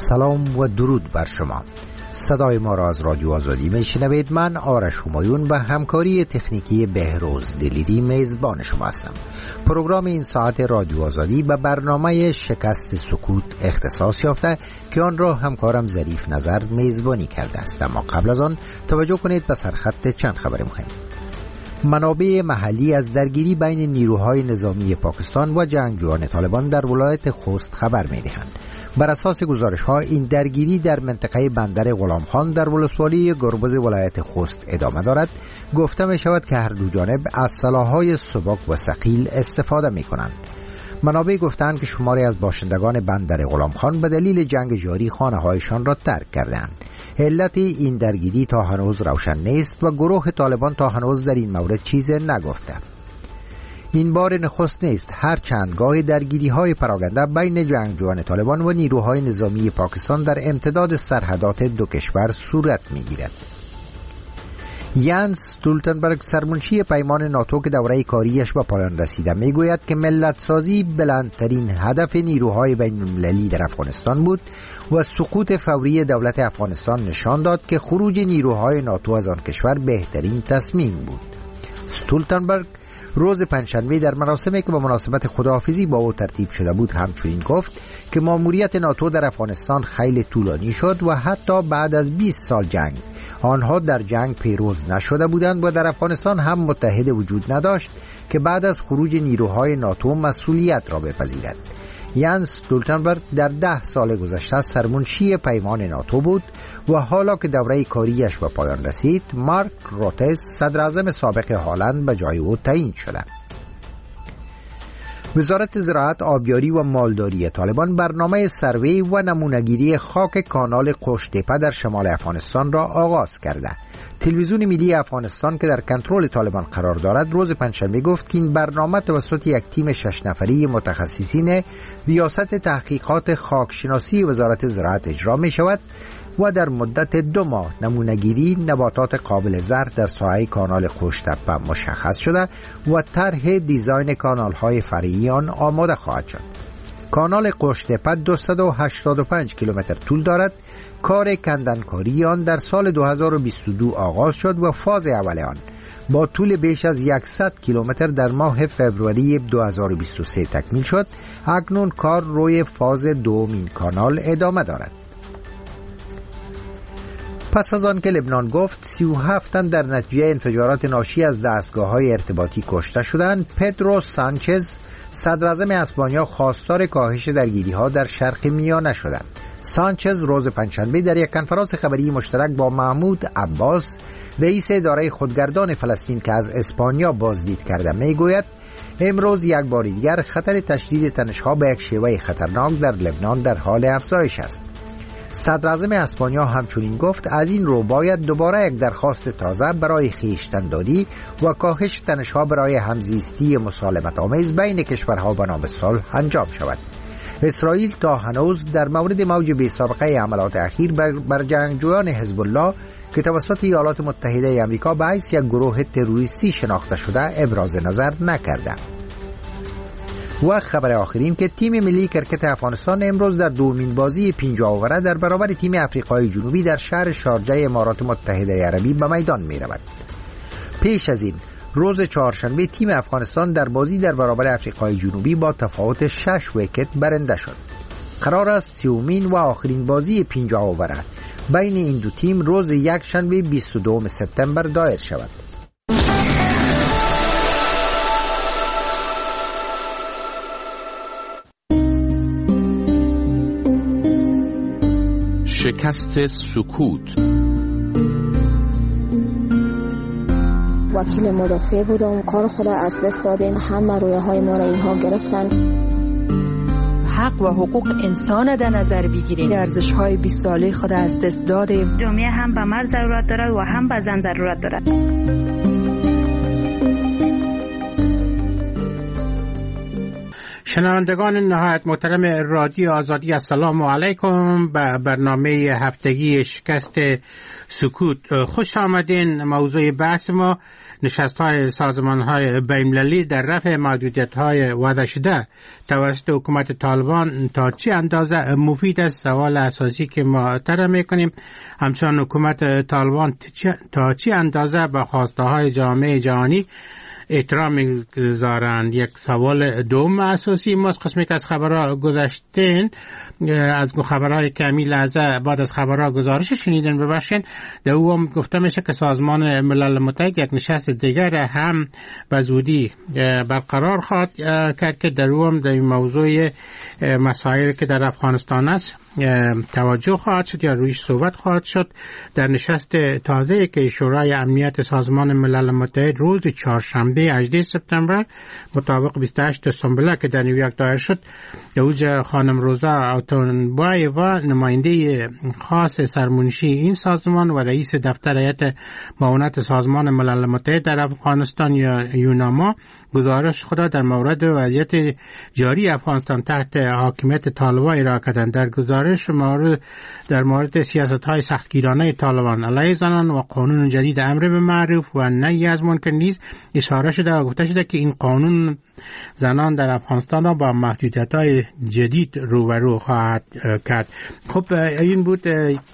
سلام و درود بر شما. صدای ما را از رادیو آزادی میشنوید. من آرش همایون و همکاری تکنیکی بهروز دلیری میزبان شما هستم. پروگرام این ساعت رادیو آزادی به برنامه شکست سکوت اختصاص یافته که آن را همکارم ظریف نظر میزبانی کرده است. اما قبل از آن توجه کنید به سرخط چند خبر مهم. منابع محلی از درگیری بین نیروهای نظامی پاکستان و جنگجویان طالبان در ولایت خوست خبر می‌دهند. بر اساس گزارش‌ها این درگیری در منطقه بندر غلامخان در ولسوالی گربز ولایت خوست ادامه دارد. گفته می‌شود که هر دو جانب از سلاح‌های سبک و ثقیل استفاده می‌کنند. منابع گفتند که شماری از باشندگان بندر غلامخان به دلیل جنگ جاری خانه‌هایشان را ترک کردند. علت این درگیری تا هنوز روشن نیست و گروه طالبان تا هنوز در این مورد چیزی نگفته. این بار نخست نیست هر چند گاه درگیری‌های پراکنده بین جنگجویان طالبان و نیروهای نظامی پاکستان در امتداد سرحدات دو کشور صورت می‌گیرد. یانس استولتنبرگ سرمنشی پیمان ناتو که دوره کاریش به پایان رسیده میگوید که ملت سازی بلندترین هدف نیروهای بین المللی در افغانستان بود و سقوط فوری دولت افغانستان نشان داد که خروج نیروهای ناتو از آن کشور بهترین تصمیم بود. استولتنبرگ روز پنجشنبه در مراسمی که به مناسبت خداحافظی با او ترتیب شده بود همچنین گفت که ماموریت ناتو در افغانستان خیلی طولانی شد و حتی بعد از 20 سال جنگ آنها در جنگ پیروز نشده بودند و در افغانستان هم متحد وجود نداشت که بعد از خروج نیروهای ناتو مسئولیت را بپذیرد. یانس استولتنبرگ در 10 سال گذشته سرمنشی پیمان ناتو بود و حالا که دوره کاریش به پایان رسید، مارک روته صدر اعظم سابق هلند به جای او تعیین شده. وزارت زراعت، آبیاری و مالداری طالبان برنامه سروی و نمونه‌گیری خاک کانال قشت‌تپه در شمال افغانستان را آغاز کرده. تلویزیون ملی افغانستان که در کنترل طالبان قرار دارد روز پنجشنبه گفت که این برنامه توسط یک تیم 6 نفری متخصصین ریاست تحقیقات خاکشناسی وزارت زراعت اجرا می شود و در مدت 2 ماه نمونه‌گیری نباتات قابل زرع در ساحه کانال قشت‌تپه مشخص شده و طرح دیزاین کانال‌های فرعی آن آماده خواهد شد. کانال قشت‌تپه 285 کیلومتر طول دارد. کار کندنکاری آن در سال 2022 آغاز شد و فاز اول آن با طول بیش از 100 کیلومتر در ماه فوریه 2023 تکمیل شد. اکنون کار روی فاز دومین کانال ادامه دارد. پس از آن که لبنان گفت 37 تن در نتیجه انفجارات ناشی از دستگاه‌های ارتباطی کشته شدند، پدرو سانچز صدر اعظم اسپانیا خواستار کاهش درگیری‌ها در شرق میانه شدند. سانچز روز پنجشنبه در یک کنفرانس خبری مشترک با محمود عباس رئیس اداره خودگردان فلسطین که از اسپانیا بازدید کرده میگوید امروز یک بار دیگر خطر تشدید تنش‌ها به یک شیوه خطرناک در لبنان در حال افزایش است. صدر اعظم اسپانیا همچنین گفت از این رو باید دوباره یک درخواست تازه برای خویشتن‌داری و کاهش تنش‌ها برای همزیستی مسالمت آمیز بین کشورها به نام صلح انجام شود. اسرائیل تا هنوز در مورد موج بی‌سابقه حملات اخیر بر جنگجویان حزب الله که توسط ایالات متحده آمریکا به حیث یک گروه تروریستی شناخته شده ابراز نظر نکرده. و خبر آخرین که تیم ملی کرکت افغانستان امروز در دومین بازی 50 اووره در برابر تیم آفریقای جنوبی در شهر شارجه امارات متحده عربی به میدان می رود. پیش از این روز چهارشنبه تیم افغانستان در بازی در برابر آفریقای جنوبی با تفاوت 6 ویکت برنده شد. قرار است 30مین و آخرین بازی 50 اووره بین این دو تیم روز یکشنبه 22 سپتامبر دایر شود. شکست سکوت. وکیل مدافع بودم، کار خود از دست دادیم، همه رویاهای ما را اینها گرفتن. حق و حقوق انسان در نظر بگیریم، ارزش‌های 20 ساله خود از دست دادیم. جامعه هم به مرد ضرورت دارد و هم به زن ضرورت دارد. شنوندگان نهایت محترم رادیو آزادی، السلام علیکم. به برنامه هفتگی شکست سکوت خوش آمدین. موضوع بحث ما نشست‌های سازمان‌های بین‌المللی در رفع محدودیت‌های وضع شده توسط حکومت طالبان تا چه اندازه مفید است، سوال اساسی که ما طرح می‌کنیم. همچنان حکومت طالبان تا چه اندازه به خواسته‌های جامعه جهانی احترام می‌گذارند. یک سوال دوم اساسی ماست. قسمی که از خبرها گذشتین، از خبرهای که همین لحظه بعد از خبرها گزارش شنیدن ببخشین، در او گفته میشه که سازمان ملل متحد یک نشست دیگر هم به زودی برقرار خواهد کرد که در او در این موضوع مسائلی که در افغانستان است توجه خواهد شد یا رویش صحبت خواهد شد. در نشست تازه که شورای امنیت سازمان ملل متحد روز چهارشنبه 18 سپتامبر مطابق 28 دسامبر که در نیویورک دایر شد، اوج خانم روزا اوتونبایوا، نماینده خاص سرمنشی این سازمان و رئیس دفتر هیئت معاونت سازمان ملل متحد در افغانستان یا یوناما، گزارش خود در مورد وضعیت جاری افغانستان تحت حاکمیت طالبان ارائه کردند. در گزارش در مورد سیاست‌های سختگیرانه طالبان علیه زنان و قانون جدید امر به معروف و نهی از منکر نیز اشاره شده و گفته شده که این قانون زنان در افغانستان را با محدودیت‌های جدید روبرو خواهد کرد. خب این بود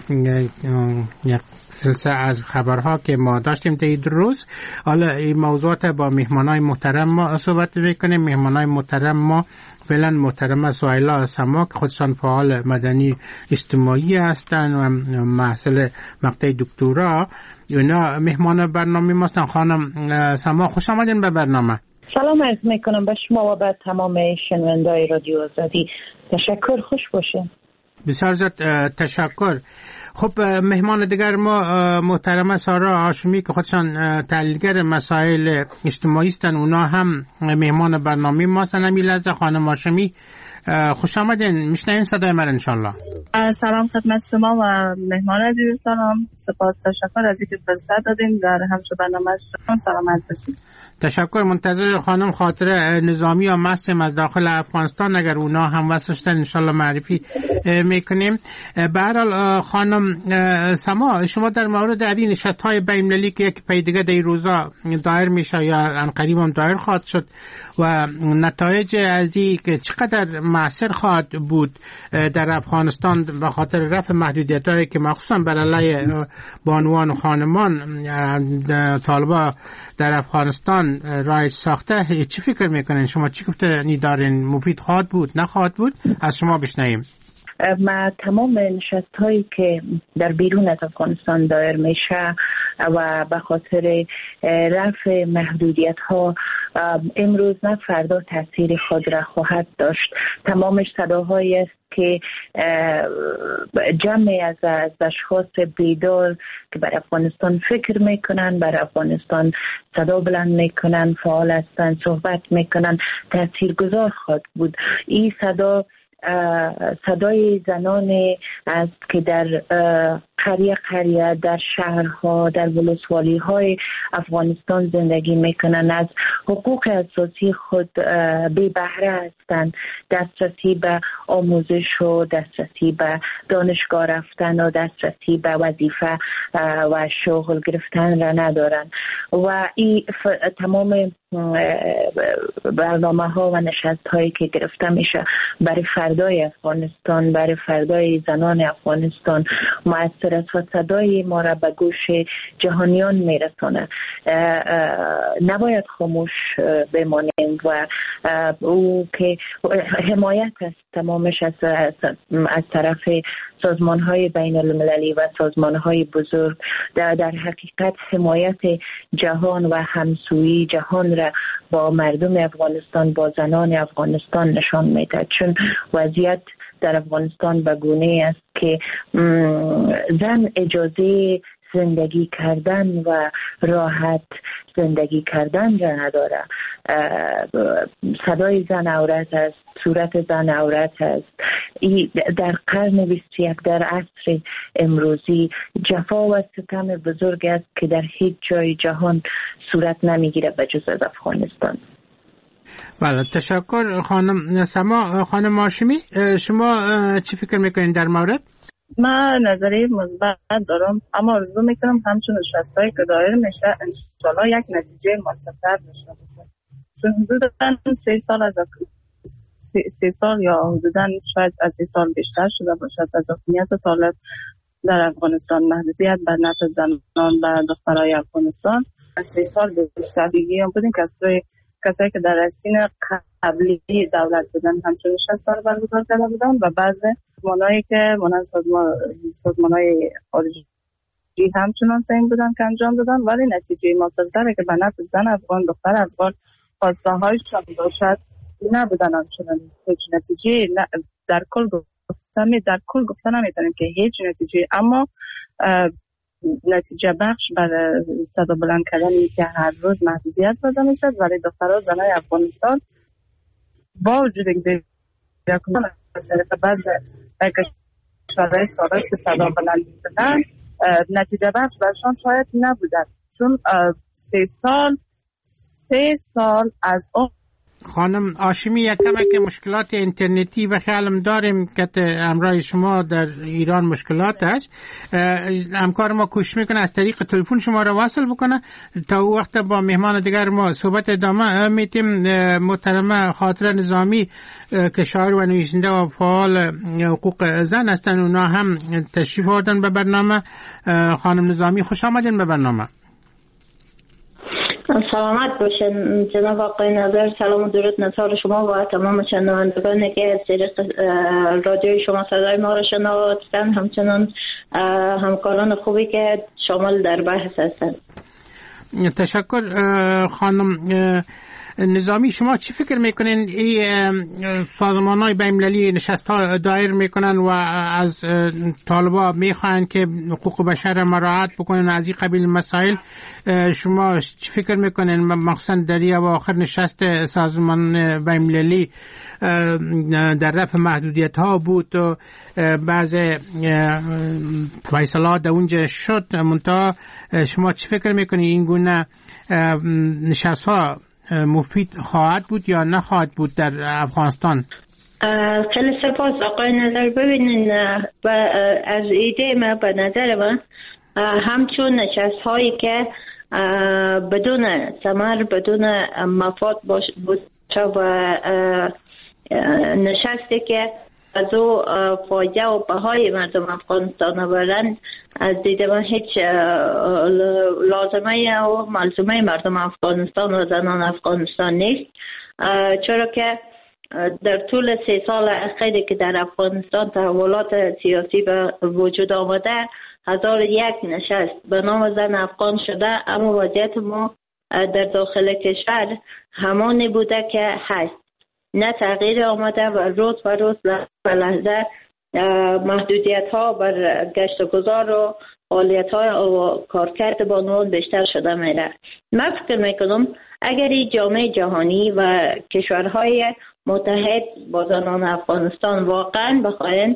یک سلسله از خبرها که ما داشتیم در این روز. حالا این موضوعات با مهمانای محترم ما صحبت میکنیم. مهمانای محترم ما فعلا محترمه سهیلا سما که خودشان فعال مدنی اجتماعی هستند و محصل مقطع دکترا، اونا مهمان برنامه ما هستند. خانم سما خوش آمدین به برنامه. سلام عرض میکنم به شما و به تمام شنونده‌های رادیو آزادی. تشکر، خوش باشه. بسیار زیاد تشکر. خب مهمان دیگر ما محترمه سارا هاشمی که خودشان تحلیلگر مسائل اجتماعی هستند، اونا هم مهمان برنامه ما هستند. همین لحظه خانم هاشمی خوش آمدین، میشنویم صدای من انشالله. سلام خدمت شما و مهمان عزیزتانم. سپاس، تشکر از اینکه فرصت دادین در همچو برنامه شما. سلامت باشید. تشکر. منتظر خانم خاطر نظامی و مستم از داخل افغانستان، اگر اونا هم وصلشتن انشالله معرفی میکنیم. به هر حال خانم سما، شما در مورد این نشست‌های بین‌المللی که یک پی دیگه در این روزا دایر میشه یا عنقریب هم دایر خواهد شد و نتایج از این که چقدر مؤثر خواهد بود در افغانستان به خاطر رفع محدودیت‌هایی که مخصوصا بر علیه بانوان و خانمان طالبان در افغانستان رایج ساخته، چی فکر میکنین شما؟ چی گفته دارین؟ مفید خواهد بود، نخواهد بود؟ از شما بشنویم. ما تمام نشست هایی که در بیرون از افغانستان دایر میشه و به خاطر رفع محدودیت ها امروز نه فردا تاثیر خود را خواهد داشت. تمامش صداهایی است که جمعی از اشخاص بیدار که بر افغانستان فکر میکنن، بر افغانستان صدا بلند میکنن، فعال هستن، صحبت میکنن، تاثیرگذار خواهد بود. این صدای زنانی است که در قریه در شهرها، در ولسوالی های افغانستان زندگی میکنن، از حقوق اساسی خود بی بهره هستند. دسترسی به آموزش و دسترسی به دانشگاه رفتن و دسترسی به وظیفه و شغل گرفتن را ندارن و این تمام برنامه ها و نشست هایی که گرفته میشه برای فردای افغانستان، برای فردای زنان افغانستان مؤثر است و صدای ما را به گوش جهانیان میرسونه. نباید خاموش بمانیم و او که حمایت است تمامش از طرف سازمان های بین المللی و سازمان های بزرگ در حقیقت حمایت جهان و همسویی جهان را با مردم افغانستان، با زنان افغانستان نشان میده، چون وضعیت در افغانستان به گونه است که زن اجازه زندگی کردن و راحت زندگی کردن را نداره. صدای زن عورت است، صورت زن عورت است. در قرن 21 در عصر امروزی جفا و ستم بزرگ است که در هیچ جای جهان صورت نمیگیره به جز از افغانستان. بله، تشکر خانم سما. خانم هاشمی، شما چی فکر میکنین در مورد؟ من نظریه مثبت دارم، اما آرزو میکنم همچون نشستایی که دایر میشه انشالله یک نتیجه مثبت‌تر داشته باشه، چون حدوداً 3 سال یا حدوداً شاید از 3 سال بیشتر شده باشد از حکومت طالب در افغانستان، محدودیت بر نفع زنان و دخترای افغانستان. 3 سال بیشتر دیگه هم بودیم کسایی که در سین قبلی دولت بودن همچون نشست‌ها رو برگزار کرده بودن و بعضی سازمانایی که مانند سازمانای خارجی همچنان سعی بودن که انجام دادن، ولی نتیجه مثبت‌تری که به نفع زن افغان، دختر افغان خواسته‌هایشان باشد نبودن. همچنان هیچ نتیجه در کل گفتن نمیتونیم که هیچ نتیجه، اما نتیجه بخش برای صدا بلند کردنی که هر روز محدودیت وضع میشد، ولی دخترها زنای افغانستان با وجود اینکه بعضی کشورهای سابق که صدا بلند می‌کردن نتیجه بخش برشان شاید نبودن، چون 3 سال از اون. خانم هاشمی، یک کمک مشکلات اینترنتی و خیالم داریم که امرای شما در ایران مشکلات هست. همکار ما کوشش میکنه از طریق تلفن شما را واصل بکنه تا او وقت با مهمان دیگر ما صحبت ادامه میتیم. محترمه خاطره نظامی که شاعر و نویسنده و فعال حقوق زن هستن، اونا هم تشریف آوردن به برنامه. خانم نظامی، خوش آمدین به برنامه. سلامت باشین جناب آقای نظر. سلام و درود نثار شما و تمام شنوندگانی که از طریق رادیوی شما صدای ما را شنوادن، همچنان همکاران خوبی که شامل در بحث هستند. تشکر. خانم نظامی، شما چی فکر میکنین این سازمان‌های بین‌المللی نشست‌ها دایر میکنن و از طالبا میخوان که حقوق بشر مراعات بکنن از این قبیل مسائل؟ شما چی فکر میکنین مخصوصا در اواخر نشست سازمان بین‌المللی در رفع محدودیت‌ها بود و بعض فیصلات در اونجا شد، منتها شما چی فکر میکنین این گونه نشست‌ها مفید خواهد بود یا نخواهد بود در افغانستان؟ خیلی سپاس آقای نظر. ببینین از ایده ما به نظر من همچون نشست هایی که بدون ثمر بدون مفاد باشه و نشستی که از او فایده و بهای مردم افغانستان آورند، از دید من هیچ لازمه و ملزومه مردم افغانستان و زنان افغانستان نیست، چرا که در طول 3 سال اخیری که در افغانستان تحولات سیاسی به وجود آمده 1001 نشست به نام زن افغان شده، اما وضعیت ما در داخل کشور همانی بوده که هست، نه تغییر آمده و روز به لحظه محدودیت ها بر گشت و گذار و فعالیت های و کارکرد بانوان بیشتر شده میره. من فکر میکنم اگر این جامعه جهانی و کشورهای متحد با زنان افغانستان واقعا بخواین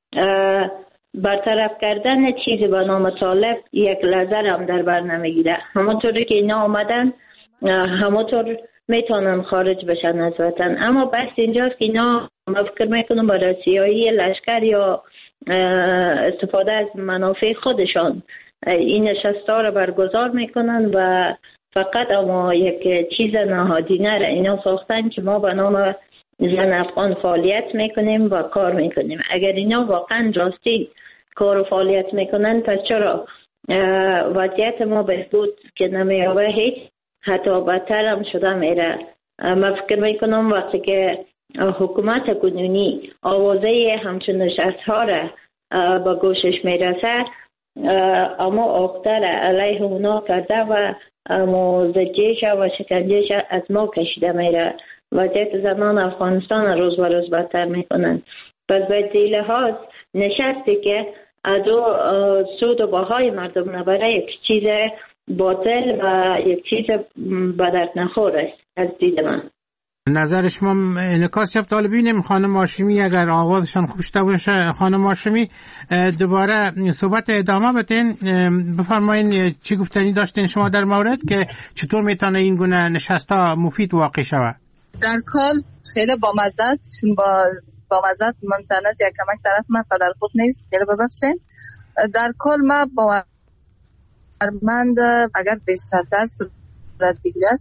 برطرف کردن چیزی به نام طالب، یک لحظه هم در بر نمیگیره. همونطوری که اینا آمدن همونطور میتونن خارج بشن از وطن، اما بس اینجاست که اینا من فکر میکنم برای سیاهی لشکر یا استفاده از منافع خودشان این نشست‌ها رو برگزار میکنن و فقط اما یک چیز نهادینه را اینا ساختن که ما به نام زن افغان فعالیت میکنیم و کار میکنیم. اگر اینا واقعا راستی کار و فعالیت میکنن، پس چرا وضعیت ما بهبود که نمیابه هیچ حتی بدتر هم شده میره. من فکر میکنم وقتی که حکومت کنونی آوازه همچون نشست ها را با گوشش میرسه، اما آختر علیه اونا کرده و موزجیش و شکنجهش از ما کشیده میره. وضعیت زنان افغانستان روز به روز بدتر میکنن. پس باید زی لحاظ نشستی که از سود و بهای مردم نبره یک چیز باطل و یک چیز بدرد نخور است از دید من. نظر شما انعکاس یافت. حالا ببینیم خانم هاشمی اگر آوازشان خوب شده باشه. خانم هاشمی دوباره صحبت ادامه بدین، بفرمایین چی گفتنی داشتین شما در مورد که چطور میتونه این گونه نشستا مفید واقع شود؟ در کل خیلی بامزد چون با مزد منترنت یک کمک طرف من قدر خوب نیست، خیلی ببخشین. در کل ما باورمند اگر بیشتر صورت بگیرد.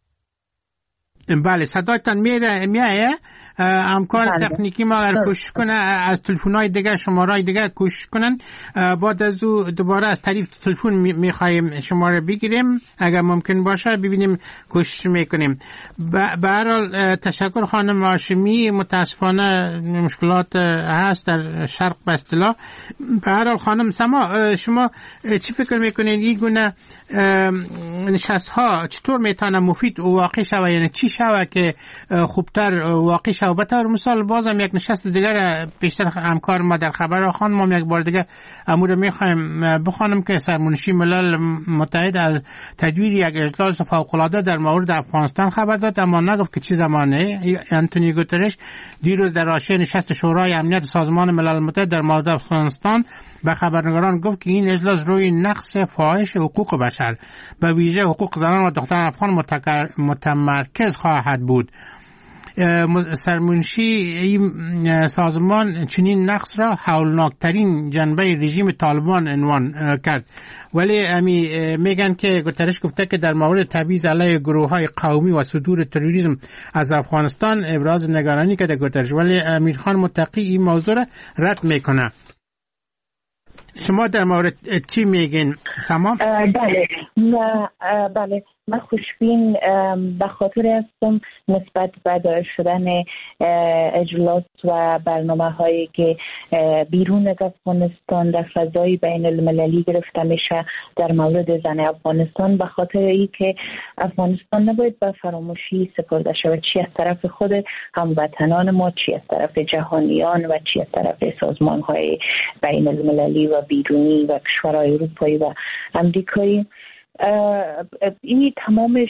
بله صدایتان میایه همکار تکنیکی ما اگر کوشش کنه از تلفن‌های دیگه شماره‌های دیگه کوشش کنن، بعد از او دوباره از طریق تلفن می‌خوایم شماره بگیریم اگر ممکن باشه ببینیم کوشش میکنیم. به هر حال تشکر خانم هاشمی. متاسفانه مشکلات هست در شرق به اصطلاح. به هر حال خانم سما شما چی فکر میکنین این گونه نشست‌ها چطور میتونه مفید و واقعی شود، یعنی چی شود که خوبتر واقعی شود؟ به طور مثال بازم یک نشست دیگر بیشتر همکار ما در خبر خانم ما یک بار دیگه امور میخوایم بخوانم که سرمنشی ملل متحد از تدویر یک اجلاس فوق‌العاده در مورد افغانستان خبر داد، اما نگفت که چه زمانه. آنتونیو گوترش دیروز در حاشیه نشست شورای امنیت سازمان ملل متحد در مورد افغانستان به خبرنگاران گفت که این اجلاس روی نقض فاحش حقوق بشر به ویژه حقوق زنان و دختران افغان متمرکز خواهد بود. سرمنشی این سازمان چنین نقص را هولناکترین جنبه رژیم طالبان عنوان کرد، ولی میگن که گوترش گفته که در مورد تبعیض علیه گروه‌های قومی و صدور تروریسم از افغانستان ابراز نگرانی کرده گوترش، ولی امیرخان متقی این موضوع را رد میکنه. شما در مورد چی میگین سما؟ بله من خوشبین به خاطر هستم نسبت به دایر شدن اجلاس و برنامه هایی که بیرون از افغانستان در فضای بین المللی گرفته میشه در مورد زن افغانستان، به خاطر ای که افغانستان نباید به فراموشی سپرده شود، چی از طرف خود هموطنان ما، چی از طرف جهانیان و چی از طرف سازمان های بین المللی و بیرونی و کشورهای اروپایی و امریکایی. این تمامش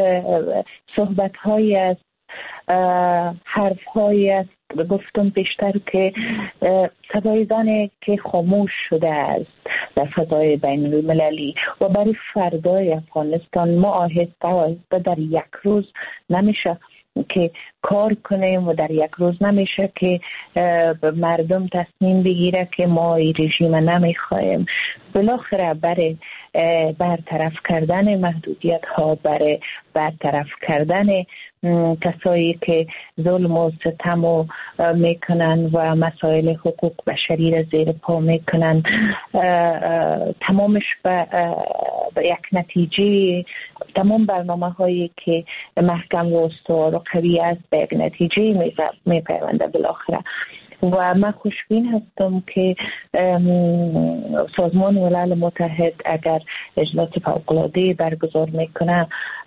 صحبت های است، حرف های است، گفتم پیشتر که صدای زنی که خاموش شده است در فضای بین المللی و برای فردای افغانستان ما آهسته در یک روز نمیشه که کار کنیم و در یک روز نمیشه که مردم تصمیم بگیره که ما این رژیم نمیخوایم. بالاخره برای برطرف کردن محدودیت ها، برای برطرف کردن کسایی که ظلم و ستم و میکنن و مسائل حقوق بشری را زیر پا میکنن، تمامش به یک نتیجه، تمام برنامه هایی که محکم و استوار و قوی است به یک نتیجه میپیونده بالاخره. و من خوشبین هستم که سازمان ملل متحد اگر اجلاس فوق‌العاده برگزار میکنه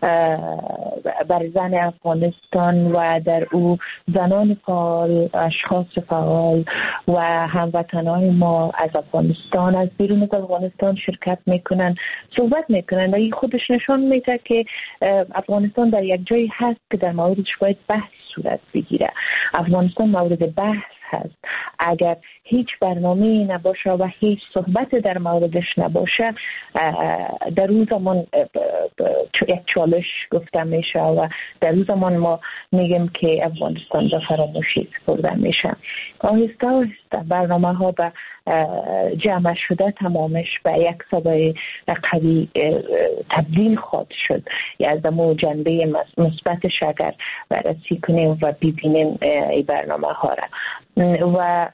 بر زن افغانستان و در او زنان فعال، اشخاص فعال و هموطنان ما از افغانستان، از بیرون از افغانستان شرکت میکنن، صحبت میکنن و این خودش نشان میده که افغانستان در یک جایی هست که در موردش باید بحث صورت بگیره. افغانستان مورد بحث هست. اگر هیچ برنامه‌ای نباشه و هیچ صحبت در موردش نباشه، در اون زمان یک چالش گفته میشه و در اون زمان ما میگیم که افغانستان به فراموشی سپرده میشه. آهسته آهسته برنامه ها به جمع شده تمامش به یک صدای قوی تبدیل خواهد شد. از مو جنبه مثبتش اگر بررسی کنیم و ببینیم این برنامه ها را و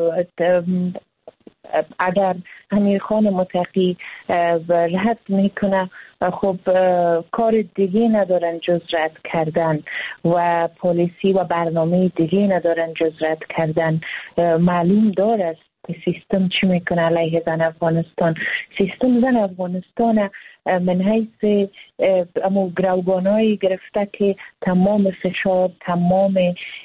اگر امیرخان متقی رد میکنه، خب کار دیگه ندارن جز رد کردن و پالیسی و برنامه دیگه ندارن جز رد کردن. معلوم داره که سیستم چی میکنه علیه زن افغانستان. سیستم زن افغانستان من حیث امو گروگانایی گرفته که تمام فشار، تمام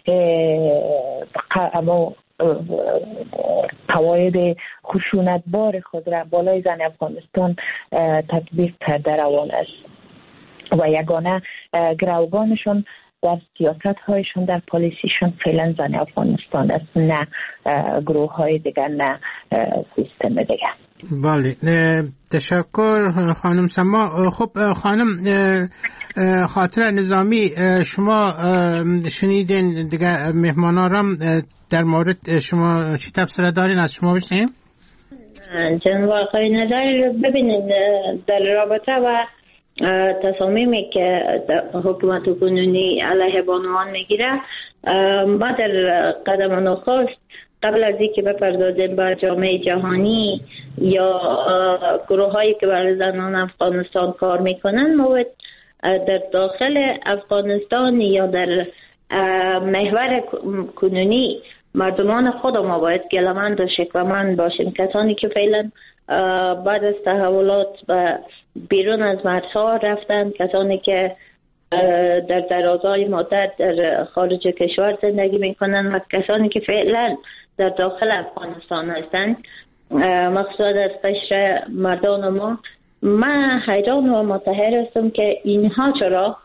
قواعد خشونتبار خود را بالای زن افغانستان تطبیق کرده روان است و یگانه گروگانشون در سیاست هایشون، در پالیسیشون فعلا زن افغانستان است، نه گروه های دیگر، نه سیستم دیگر. بله تشکر خانم سما. خب خانم خاطر نظامی، شما شنیدین دیگه مهمانارم در مورد شما چی تبصره دارین؟ از شما بشنیم؟ جناب آقای نظر، ببینید در رابطه و تصامیمی که حکومت کنونی علیه بانوان میگیره، ما در قدم نخست قبل از اینکه بپردازیم به جامعه جهانی یا گروه هایی که برای زنان افغانستان کار میکنن، ما باید در داخل افغانستان یا در محور کنونی مردمان خود ما باید گلمند و شکومند باشیم. کسانی که فعلا بعد از تحولات و بیرون از مرزها رفتن، کسانی که در درازای مدت در خارج کشور زندگی میکنن و کسانی که فعلا در داخل افغانستان هستند، مخصوصا از قشر مردان ما، من حیران و متحیر هستم که اینها چرا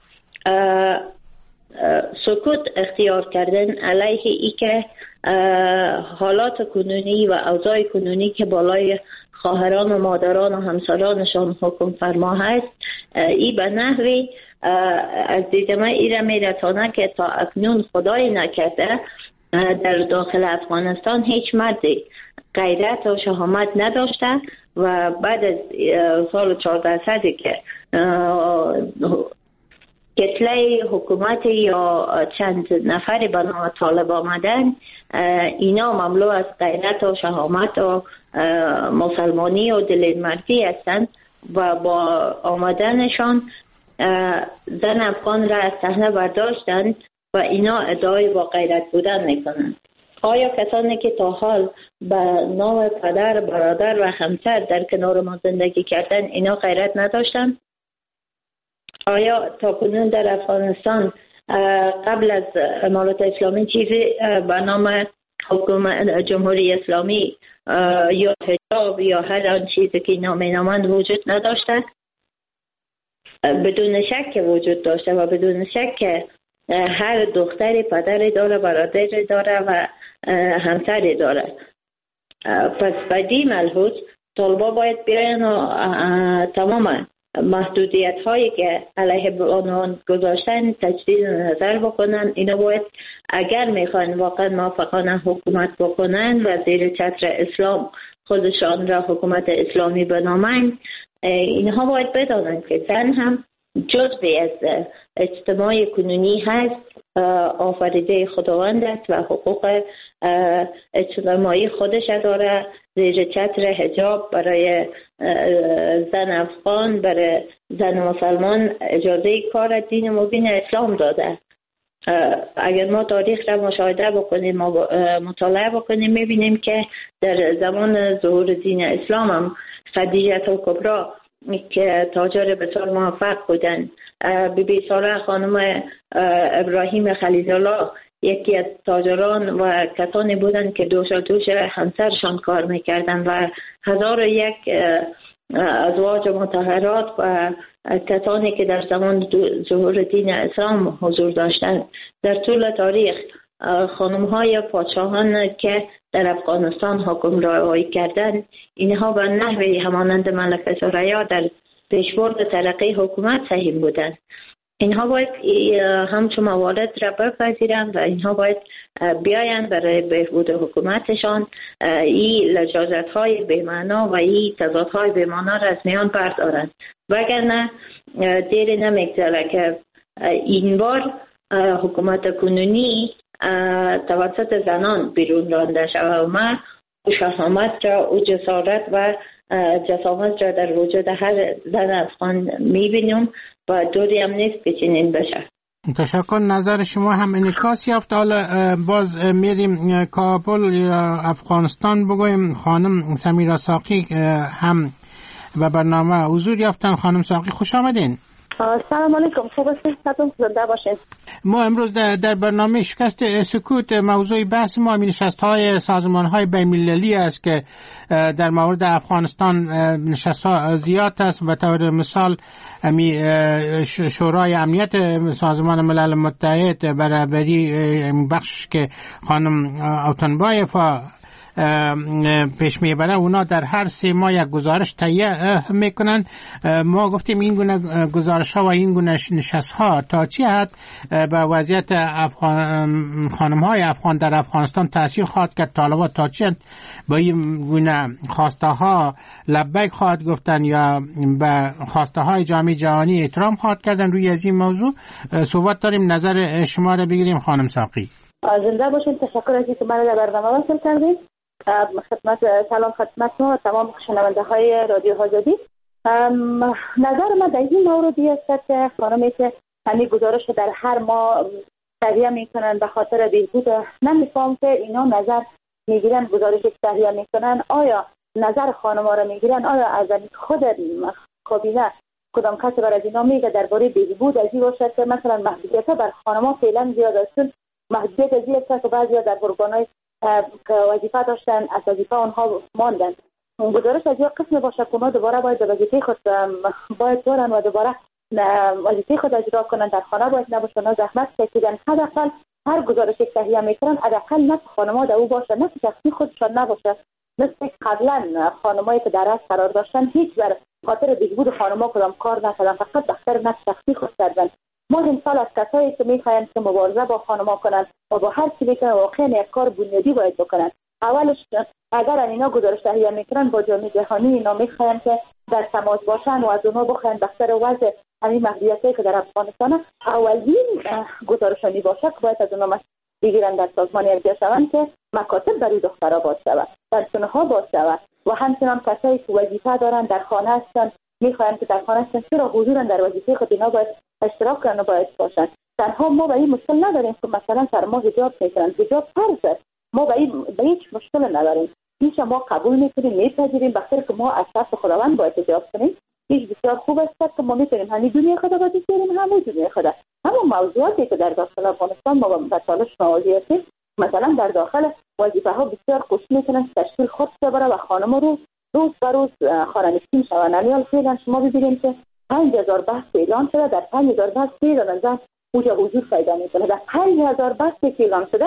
سکوت اختیار کردن علیه ای که حالات کنونی و اوضاع کنونی که بالای خواهران و مادران و همسرانشان حکم فرما هست، ای به نحوی از دیدم ای را میرسانه که تا اکنون خدای نکرده در داخل افغانستان هیچ مردی غیرت و شهامت نداشته و بعد از سال 1400 که کتله حکومت یا چند نفر به نام طالب آمدن، اینا مملو از غیرت و شهامت و مسلمانی و دلمردی هستند و با آمدنشان زن افغان را از صحنه برداشتند و اینا ادعای با غیرت بودن میکنند. آیا کسانی که تا حال به نام پدر، برادر و همسر در کنار ما زندگی کردن، اینا غیرت نداشتند؟ آیا تا کنون در افغانستان قبل از امارت اسلامی چیزی به نام حکومت جمهوری اسلامی یا حجاب یا هر آن چیزی که اینا مینامند وجود نداشته؟ بدون شک وجود داشته و بدون شک هر دختری پدری داره، برادری داره و همسری داره. پس بدی ملحوظ طالبا باید بیاین و تمام محدودیت هایی که علیه بانوان گذاشتن تجدید نظر بکنن. اینا باید اگر میخوان واقعا موافقانه حکومت بکنن و زیر چتر اسلام خودشان را حکومت اسلامی بنامند، اینها باید بدانن که زن هم جزئی از اجتماع کنونی هست، آفریده خداوند است و حقوق اجتماعی خودش داره. زیر چتر حجاب برای زن افغان، برای زن مسلمان اجازه کار دین مبین اسلام داده. اگر ما تاریخ را مشاهده بکنیم، مطالعه بکنیم، میبینیم که در زمان ظهور دین اسلام هم خدیجه الکبری که تاجر بسیار موفق بودن، بیبی ساره خانم ابراهیم خلیل الله یکی از تاجران و کسانی بودند که دوش همسرشان کار میکردن و 1001 ازواج مطهرات و کسانی که در زمان ظهور دین اسلام حضور داشتند. در طول تاریخ خانم‌های پادشاهان که در افغانستان حکمرانی کردند، اینها به نحوی همانند ملکه ثریا در پیشبرد ترقی حکومت سهیم بودند. اینها باید همچون موارد را بپذیرند و اینها باید بیایند برای بهبود حکومتشان این لجاجت‌های بی‌معنا و این تضادهای بی‌معنا را از میان بردارند، وگرنه دیر نمیگذره که این بار حکومت کنونی توسط زنان بیرون رانده شود و ما شهامت را و جسارت و جسامت را در وجود هر زن افغان میبینیم و دوری هم نیست که چنین بشه. تشکر. نظر شما هم انعکاس یافت. حالا باز میریم کابل یا افغانستان بگویم. خانم سمیرا ساقی هم و برنامه حضور یافتن. خانم ساقی خوش آمدین. سلام علیکم، خوب هستید؟ زنده باشید. ما امروز در برنامه شکست سکوت موضوع بحث ما نشست‌های سازمان‌های بین‌المللی است که در مورد افغانستان نشست‌ها زیاد است. به طور مثال شورای امنیت سازمان ملل متحد برابری بخش که خانم اوتنبایفا پیش میبره اونا در هر 3 ماه یک گزارش تهیه میکنن. ما گفتیم این گونه گزارش ها و این گونه نشست ها تا چه حد به وضعیت خانم های افغان در افغانستان تاثیر خواهد کرد؟ طالبان تا چه حد با این گونه خواسته ها لبیک خواهد گفتن یا به خواسته های جامعه جهانی احترام خواهد کردن؟ روی از این موضوع صحبت داریم. نظر شما را بگیریم خانم ساقی. زنده باشین. تشکر از اینکه من در برنامه وصل کردید. سلام خدمت شما و تمام شنونده های رادیو آزادی. نظر من در این موردی است که خانمی که همین گزارش در هر ماه تهیه میکنن به خاطر بهبود، نمیفهم که اینا نظر میگیرن گزارش تهیه میکنن، آیا نظر خانم‌ها را میگیرن؟ آیا از خود کابینه کدام کسی بر از اینا میگه درباره بهبود از این باشد که مثلا محدودیت‌ها بر خانم‌ها فعلا زیاد است؟ محدودیت از این است که بعضیا در ارگان‌های که وظیفه داشتن از وظیفه آنها ماندن. گزارش از این قسم باشه که اونا دوباره باید وظیفه خود باید برن و دوباره وظیفه خود اجرا کنن، در خانه باید نباشن، زحمت کشیدن. حداقل هر گزارش که تهیه میکنن حداقل نفس خانم‌ها در او باشه، نفس شخصی خودشان نباشه. مثل قبلا خانمایی که در رأس قرار داشتن هیچ بر خاطر بهبود خانم‌ها کدام کار نکردن، فقط بخاطر نفس شخصی خود کردن. ما امسال از کسایی که میخواین که مبارزه با خانم‌ها کنن و با هر چیزی که واقعا یک کار بنیادی باید بکنن. اولش اگر اینا گزارش تهیه میکنن با جامعه جهانی، اینا میخواین که در تماس باشن و از اونها بخواین بخاطر وضع همین محدودیتایی که در افغانستان اولین گزارشانی باشه که باید از اونها بگیرن در سازمان ارجاع شوند که مکاتب برای دخترها باز شود، پرسنل‌ها باز شود و همچنان کسایی که وظیفه دارن در خانه هستن میخواین که در خانه هستن چرا حضورن در وظیفه خود اینا باید اشتراک کنن و باید باشن. تنها ما به این مشکل نداریم که مثلا سر ما حجاب میکنن، حجاب فرضه، ما به هیچ مشکل نداریم، هیچ ما قبول میکنیم، میپذیریم، بخاطر که ما از طرف خداوند باید حجاب کنیم. هیچ بسیار خوب است که ما میتونیم همین دنیا خدا باید بسیاریم، همون دنیا خدا، همون موضوعاتی که در داخل افغانستان ما به چالش مواجه هستیم. مثلا در داخل وظیفه ها بسیار کوشش میکنن تشکیل خود ببره و خانم رو روز به روز خانه‌نشین شوند. امیال فعلا شما ببینید که 5000 بحث اعلان شده، در 5000 بحث 3 زن اونجا حضور پیدا میکنه. در 5000 بحث که اعلان شده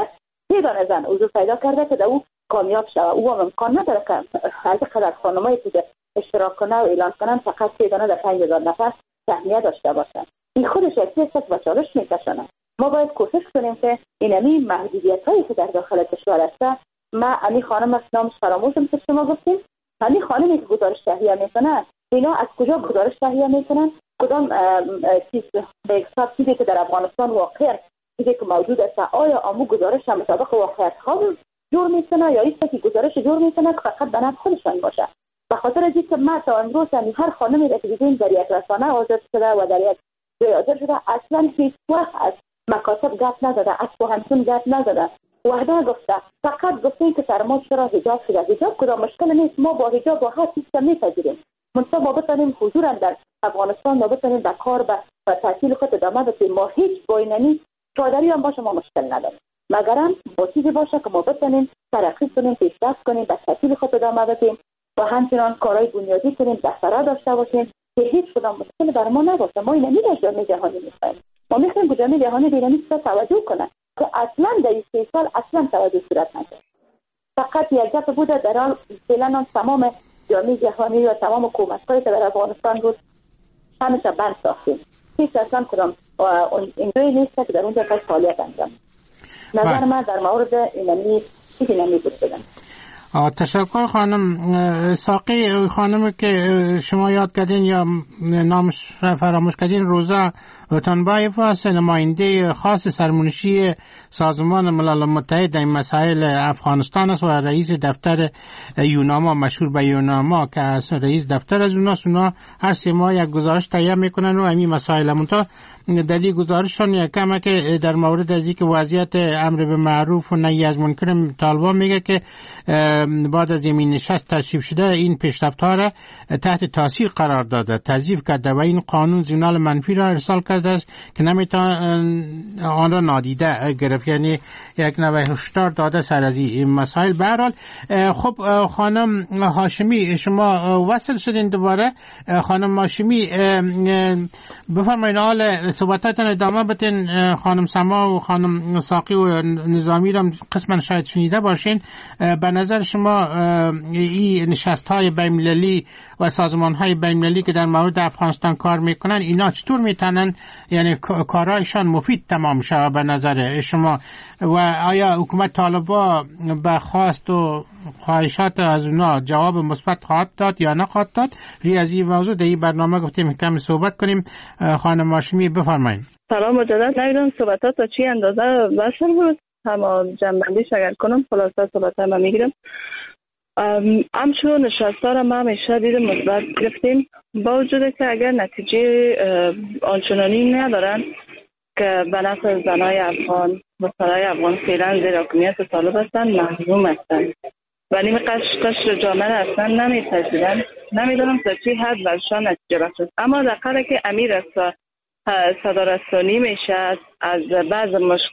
3 زن حضور پیدا کرده که در او کامیاب شود. او هم امکان نداره که از قدر خانمایی که اشتراک کنه و اعلان کنن فقط 3 در 5000 نفر سهمیه داشته باشن. این خودش یک چیز و چالش میکشونه. ما باید کوشش کنیم که اینمی محدودیت‌هایی که در داخل کشور هست، ما امی خانم از نامش فراموشم که شما گفتیم، امی خانمی که گزارش تهیه میکنن اینا از کجا گزارش تهیه میکنن؟ کدام چیز به حساب چیزی که در افغانستان واقع چیزی که موجود است، آیا آمو گزارش هم مطابق واقعیت ها جور میکنه یا ایسته که گزارش جور میکنه که فقط به نفع خودشان باشه؟ به خاطر از اینکه ما تا امروز هر خانمی را که دیدیم در یک رسانه آزاد شده و در یک جای آزاد شده اصلا هیچ وقت از مکاتب گپ نداده، از پوهنتون گپ نداده، وحده گفته، فقط گفتیم که سر ما چرا حجاب شده. حجاب کدام مشکل نیست، ما با حجاب با هر چیز میپذیریم، منتها ما بتونیم حضور در افغانستان، ما بتونیم به کار و تحصیل خود ادامه بدیم. ما هیچ بایننی چادری هم باشه ما مشکل نداریم، مگرم با چیزی باشه که ما بتونیم ترقی کنیم، پیشرفت کنیم، به تحصیل خود ادامه بدیم و همچنان کارهای بنیادی کنیم، دفترها داشته باشیم که هیچ کدام مشکل بر ما نباشه. ما اینو در جامعه جهانی می‌خوایم، ما می‌خوایم که جامعه جهانی به این توجه کنه که اصلا در این 3 سال اصلا توجه صورت نشد. فقط یک دفعه بوده در حال فعلا تمام جامعه جهانی و تمام حکومت‌هایی که در افغانستان بود همیشه بند ساختیم. هیچ اصلا کدام اینجوری نیست که در اونجا فعالیت انجام. نظر من در مورد اینمی بود بدم. تشکر خانم ساقی. خانم که شما یاد کردین یا نامش فراموش کردین، روزا اوتانبایف است، نماینده خاص سرمنشی سازمان ملل متحد در مسائل افغانستان است و رئیس دفتر یوناما، مشهور به یوناما که از رئیس دفتر از اونا هر 3 ماه یک گزارش تهیه میکنن و همین مسائل منتها دلیل گزارششون یکمه که در مورد از اینکه وضعیت امر به معروف و نهی از منکر طالبان میگه که بعد از این نشست تصویب شده این پیشرفت‌ها را تحت تاثیر قرار داده، تضعیف کرده و این قانون سیگنال منفی را ارسال کرده است که نمیتونه آن را نادیده گرفت، یعنی یک نوع هشدار داده سر از این مسائل. به هر حال خب خانم هاشمی شما وصل شدین دوباره. خانم هاشمی بفرمایید حال صحبتاتون ادامه بدین. خانم سما و خانم ساقی و نظامی را قسما شاید شنیده باشین. به نظر شما این نشست‌های بین‌المللی و سازمان‌های بین‌المللی که در مورد افغانستان کار میکنن اینا چطور میتونن یعنی کارهایشان مفید تمام شود به نظر شما و آیا حکومت طالبان به خواست و خواهشات از اونا جواب مثبت خواهد داد یا نخواهد داد؟ از این موضوع در این برنامه گفتیم کمی صحبت کنیم. خانم هاشمی بفرمایید. سلام مجدد. نمیدونم صحبتات تا چی اندازه وصل بود، اما جنبندیش اگر کنم خلاصه صحبتای من میگیرم. همچون نشستا را ما همیشه دیدم مثبت گرفتیم، با وجود که اگر نتیجه آنچنانی ندارن که به نفع زنای افغان و سرای افغان فعلا زیر حکومت طالب هستن، محروم هستن و نیم قشر جامعه اصلا نمیپذیرن. نمیدونم تا چی حد برشان نتیجه بخش است، اما در قدر که امیر است صدارستانی میشه از بعض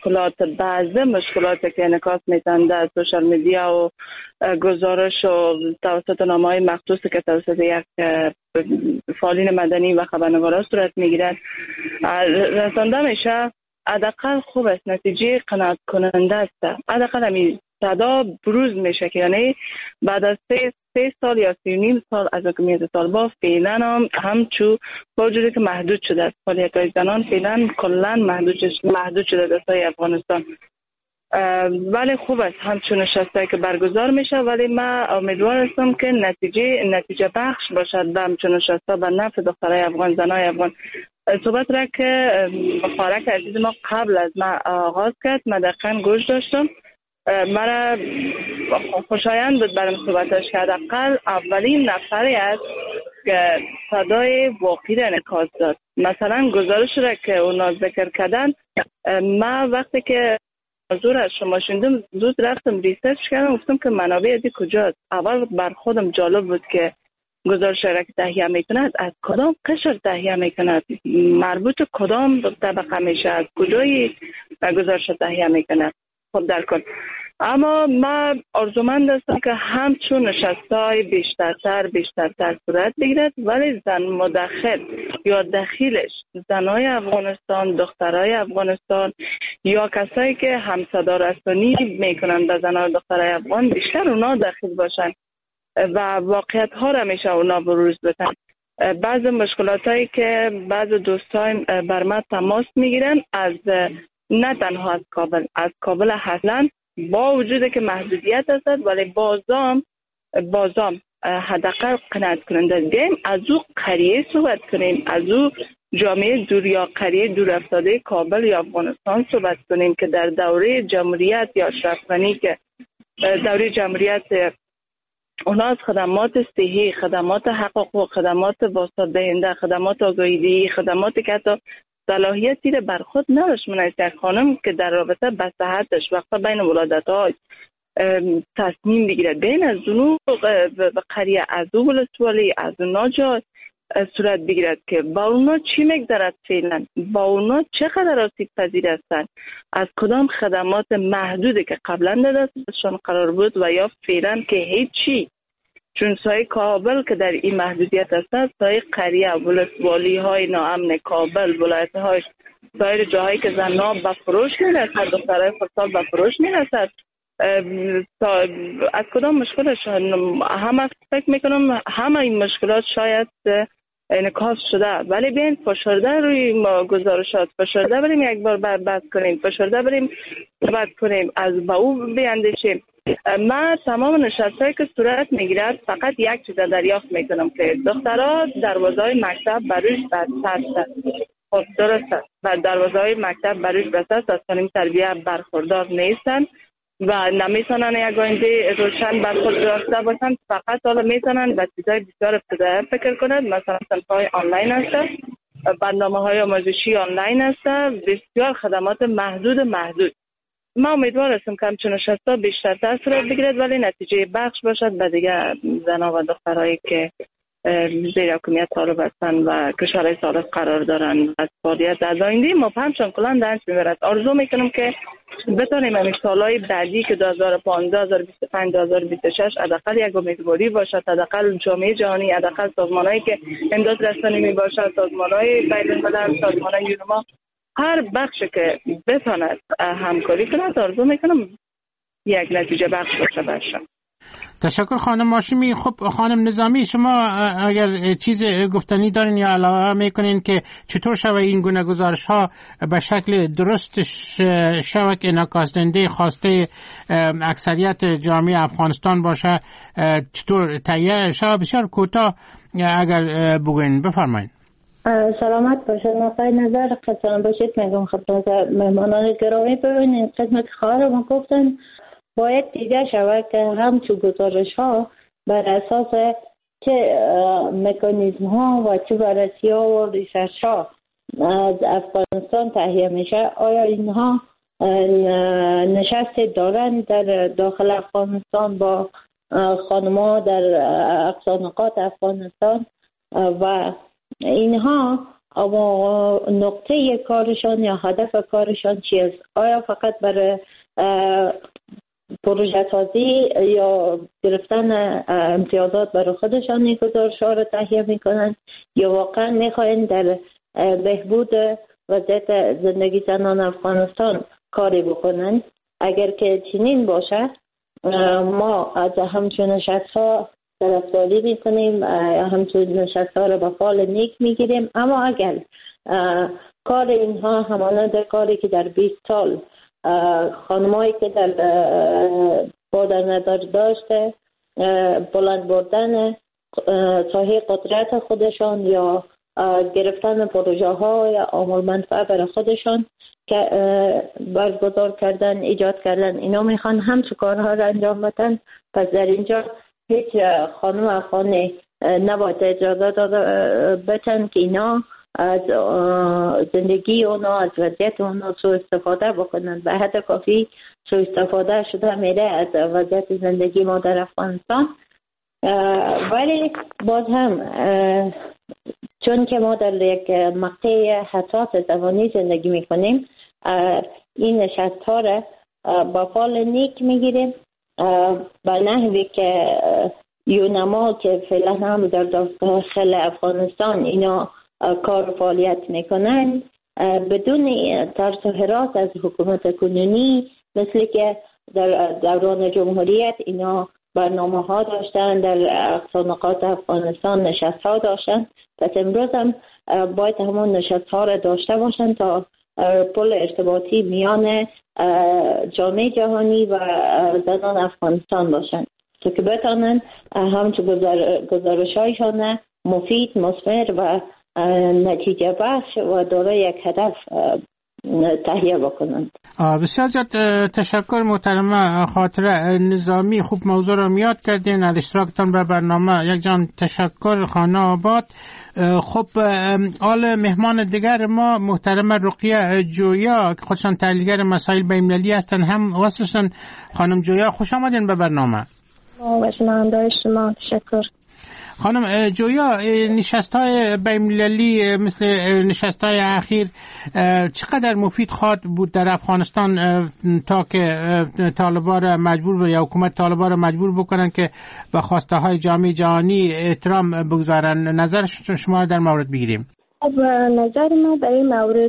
مشکلات که انعکاس میتن در سوشال میدیا و گزارش و توسط نامه‌های مخصوصی که توسط یک فعالین مدنی و خبرنگارا صورت میگیرد رسانده میشه، حداقل خوب است، نتیجه قناعت کننده است. حداقل همین صدا بروز میشه که یعنی بعد از 3 سال یا 3.5 سال از حکومت طالبان فعلا همچو با وجودی که محدود شده است، فعالیت‌های زنان فعلا کلا محدود شده در سای افغانستان، ولی خوب است همچون نشسته که برگزار میشه. ولی من امیدوار هستم که نتیجه بخش باشد به همچون نشسته به نفع دخترای افغان، زنای افغان. صحبت را که مبارک عزیز ما قبل از ما آغاز کرد من دقیقا گوش داشتم، مرا خوشایند بود برام صحبتش که حداقل اولین نفری است که صدای واقعی را انعکاس داد. مثلا گزارش را که اونا ذکر کردن، من وقتی که موضوع را شما شنیدم زود رفتم ریسرچ کردم، گفتم که منابع ازی کجاست. اول بر خودم جالب بود که گزارش را که تهیه میکند از کدام قشر تهیه میکند، مربوط کدام طبقه میشه، از کجای گزارش تهیه میکند. خب در کن. اما من آرزومند هستم که همچون نشستای بیشترتر صورت بگیرد، ولی زن مدخل یا دخیلش زنای افغانستان، دخترای افغانستان یا کسایی که همصدا رسانی میکنن به زنای دخترای افغان بیشتر اونا دخیل باشن و واقعیت ها را میشه اونا بروز بدن. بعض مشکلات هایی که بعض دوستان بر من تماس میگیرن از نه تنها از کابل هستند، با وجود که محدودیت هست ولی بازم حداقل قناعت کننده دیم. از او قریه صحبت کنیم، از او جامعه دور یا قریه دور افتاده کابل یا افغانستان صحبت کنیم که در دوره جمهوریت یا اشرف غنی که دوره جمهوریت اونا از خدمات صحی، خدمات حقوق، خدمات واسطه دهنده، خدمات آگاهیدهی، خدماتی که حتی صلاحیتی را بر خود نداشت. من از یک خانم که در رابطه به صحتش وقتا بین ولادت‌ها تصمیم بگیرد بین از اونو قریه از او ولسوالی از اونا جا صورت بگیرد که با اونا چی میگذرد فعلا، با اونا چقدر آسیب پذیر هستند، از کدام خدمات محدودی که قبلا در دستشان قرار بود و یا فعلا که هیچی. چون سایه کابل که در این محدودیت هست، سایه قریه ولسوالی های ناامن کابل، ولایت های سایر جاهایی که زنها به فروش میرسد، دخترهای خردسال به فروش میرسد، از کدام مشکلش همه فکر میکنم همه این مشکلات شاید انعکاس شده، ولی بیاین فشرده روی گزارشات، فشرده بریم یک بار بحث کنیم، فشرده بریم صحبت کنیم، از با او بیاندیشیم. من تمام نشستهایی که صورت میگیرد فقط یک چیز دریافت میکنم که دخترها دروازه‌های مکتب بروش بسته است. خب درست است و دروازه‌های مکتب بروش بسته است، از تعلیم تربیت برخوردار نیستن و نمیتونن یک آینده روشن برخوردار داشته باشن. فقط حالا میتونن به چیزای بسیار ابتدایی فکر کنند، مثلا صنف‌های آنلاین هست، برنامه‌های آموزشی آنلاین هست، بسیار خدمات محدود. من امیدوار هستم که همچون نشستا بیشتر صورت بگیرد ولی نتیجه بخش باشد به دیگه زنها و دخترهایی که زیر حکومت طالب هستند و کشورهای ثالث قرار دارند. از فعالیت از آینده ما همچون کلان درس میبرد. آرزو میکنم که بتانیم این سالهای بعدی که 2015 2025 2026 حداقل یک امیدواری باشد، حداقل جامعه جهانی، حداقل سازمانهایی که امداد رسانی میباشد، سازمانهای بین‌الملل، سازمانهای یونما، هر بخشی که بتواند همکاری کند، آرزو میکنم یک نتیجه بخش باشه. تشکر خانم هاشمی. خب خانم نظامی، شما اگر چیز گفتنی دارین یا علاوه میکنین که چطور شود این گونه گزارش ها به شکل درست شود که انعکاس دهنده خواسته اکثریت جامعه افغانستان باشه، چطور تهیه شود؟ بسیار کوتاه اگر بگوین بفرمایید. سلامت باشید. نقطه نظر خدمت باشید میگم خدمت مهمانان گرامی. ببینید خدمت خواهرم گفتن باید دیده شود که همچون گزارش ها بر اساس چه مکانیزم ها و چه بررسی ها و ریسرچ ها از افغانستان تهیه میشه، آیا اینها نشست دارن در داخل افغانستان با خانم‌ها در اقصانقات افغانستان و اینها اما نقطه کارشان یا هدف کارشان چیست؟ آیا فقط برای پروژه سازی یا گرفتن امتیازات برای خودشان این گزارش‌ها را تهیه میکنن یا واقعا میخواین در بهبود وضعیت زندگی زنان افغانستان کاری بکنن؟ اگر که چنین باشه ما از همچون نشست‌ها طرفداری میکنیم، همچون نشست‌ها را به فال نیک میگیریم. اما اگر کار اینها همانند کاری که در 20 سال خانمایی که در بادر ندار داشته بلند بردن ساحه قدرت خودشان یا گرفتن پروژه ها یا عامل منفعه برای خودشان که برگزار کردن، ایجاد کردن، اینا میخوان همچون کارها را انجام بدن. پس در اینجا هیچ خانم افغانی نباید اجازه داده بتن که اینا از زندگی اونا، از وضعیت اونا سوء استفاده بکنن. به حد کافی سوء استفاده شده میره از وضعیت زندگی ما در افغانستان. ولی باز هم چون که ما در یک مقطع حساس زمانی زندگی میکنیم، این نشست ها را با فال نیک میگیریم به نحوی که یونما که فعلا هم در داخل افغانستان اینا کار و فعالیت میکنن بدون ترس و هراس از حکومت کنونی، مثل که در دوران جمهوریت اینا برنامه ها داشتن، در اقصانقات افغانستان نشست ها داشتن. پس امروز هم باید همون نشست ها را داشته باشن تا پل ارتباطی میان جامعه جهانی و زنان افغانستان باشن تا که بتانن همچون گزارش هایشان مفید، مثمر و نتیجه بخش و دارای یک هدف تهیه بکنند. بسیار زیاد تشکر محترمه خاطره نظامی. خوب موضوع رو میاد کردین، از اشتراکتان به برنامه. یک جان تشکر. خانه آباد. خب آل مهمان دیگر ما محترمه رقیه جویا که خودشان تحلیلگر مسائل بین‌المللی هستن، هم وصلشن. خانم جویا خوش آمدین به برنامه. شما تشکر. خانم جویا، نشست‌های بین‌المللی مثل نشست‌های اخیر چقدر مفید خواهد بود در افغانستان تا که طالبان مجبور یا حکومت طالبان مجبور بکنن که به خواسته‌های جامعه جهانی احترام بگذارن؟ نظر شما در مورد بگیریم. نظر ما در این مورد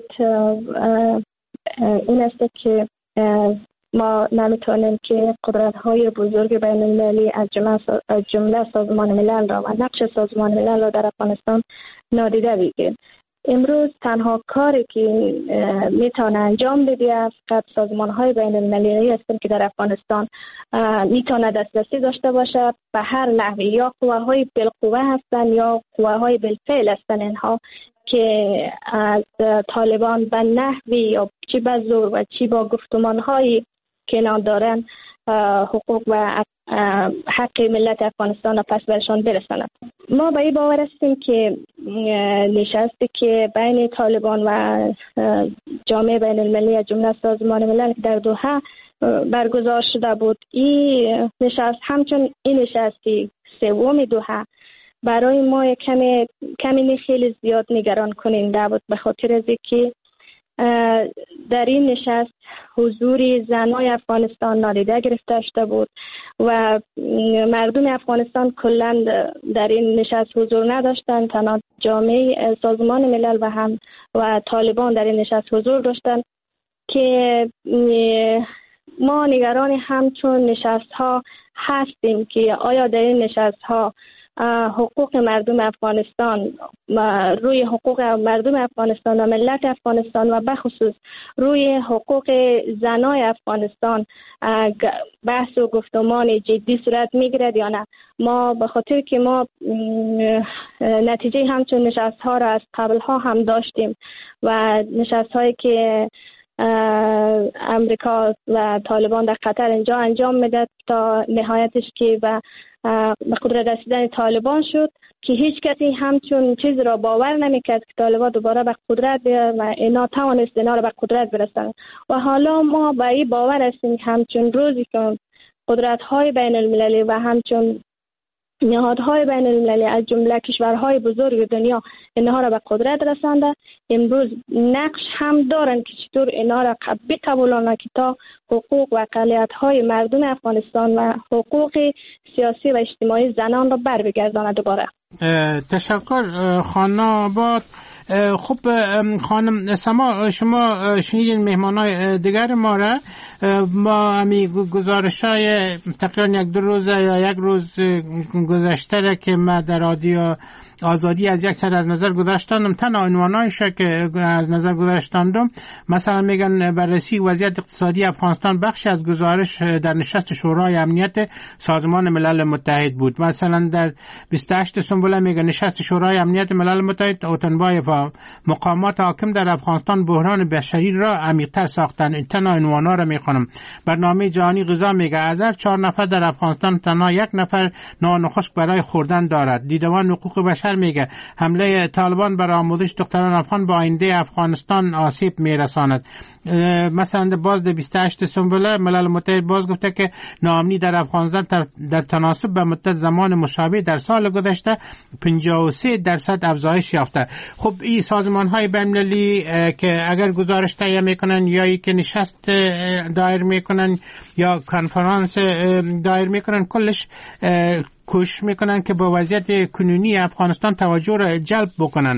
این است که ما نمیتونیم که قدرت‌های بزرگ بین المللی از جمله سازمان ملل را و نقش سازمان ملل را در افغانستان نادیده بگیریم. امروز تنها کاری که میتونه انجام بده است فقط سازمان‌های بین المللی هستند که در افغانستان میتونه دسترسی داشته باشه به هر نحوی، یا قواهای بالقوه هستند یا قواهای بالفعل هستند، اینها که از طالبان به نحوی یا چی به زور و چی با گفتمان‌های که اینا دارن حقوق و حق ملت افغانستان را پس برشان برسانند. ما به این باور هستیم که نشستی که بین طالبان و جامعه بین المللی از جمله سازمان ملل در دوحه برگزار شده بود، این نشست همچون این نشستی سوم دوحه برای ما کمی خیلی زیاد نگران کننده بود، به خاطر از اینکه در این نشست حضور زنای افغانستان نادیده گرفته شده بود و مردم افغانستان کلا در این نشست حضور نداشتند. تنها جامعه سازمان ملل و طالبان در این نشست حضور داشتند که ما نگران همچون نشست ها هستیم که آیا در این نشست ها حقوق مردم افغانستان، روی حقوق مردم افغانستان و ملت افغانستان و بخصوص روی حقوق زنای افغانستان بحث و گفتمان جدی صورت میگیرد یا نه. ما به خاطر که ما نتیجه همچون نشست ها را از قبل ها هم داشتیم و نشست هایی که امریکا و طالبان در قطر اینجا انجام میداد تا نهایتش که به قدرت رسیدن طالبان شد که هیچ کسی همچون چیز را باور نمیکرد که طالبان دوباره به قدرت بیاد و اینا توانست اینا را به قدرت برسانند. و حالا ما به این باور هستیم همچون روزی که قدرت های بین المللی و همچون نهادهای بین المللی از جمله کشورهای بزرگ دنیا اینها را به قدرت رسانده، امروز نقش هم دارند که چطور اینها را بقبولانند که تا حقوق و اقلیت‌های مردم افغانستان و حقوق سیاسی و اجتماعی زنان را بر بگرداند دوباره. تشکر خانم آباد. خب خانم سما، شما شنیدین مهمانای دیگر ما را. ما همی گزارش‌های تقریبا یک دو روز یا یک روز گذشته را که ما در رادیو آزادی از یک سر از نظر گذاشتم، تنها عنوانایش که از نظر گذاشتم مثلا میگن بررسی وضعیت اقتصادی افغانستان بخشی از گزارش در نشست شورای امنیت سازمان ملل متحد بود. مثلا در 28 سنبله میگن نشست شورای امنیت ملل متحد اوتنبایف و مقامات حاکم در افغانستان بحران بشری را عمیق‌تر ساختن. تنها عنوانا را میخونم. برنامه جهانی غذا میگه از هر 4 نفر در افغانستان تنها 1 نفر نان خشک برای خوردن دارد. دیدبان حقوق بشر میگه حمله طالبان بر آموزش دختران افغان با آینده افغانستان آسیب میرساند. مثلا باز در 28 سنبله ملل متحد باز گفته که ناامنی در افغانستان در تناسب به مدت زمان مشابه در سال گذشته 53% افزایش یافته. خب این سازمان های بین‌المللی که اگر گزارش تهیه میکنن یا ای که نشست دایر میکنن یا کنفرانس دایر میکنن، کلش کوشش میکنن که با وضعیت کنونی افغانستان توجه را جلب بکنن.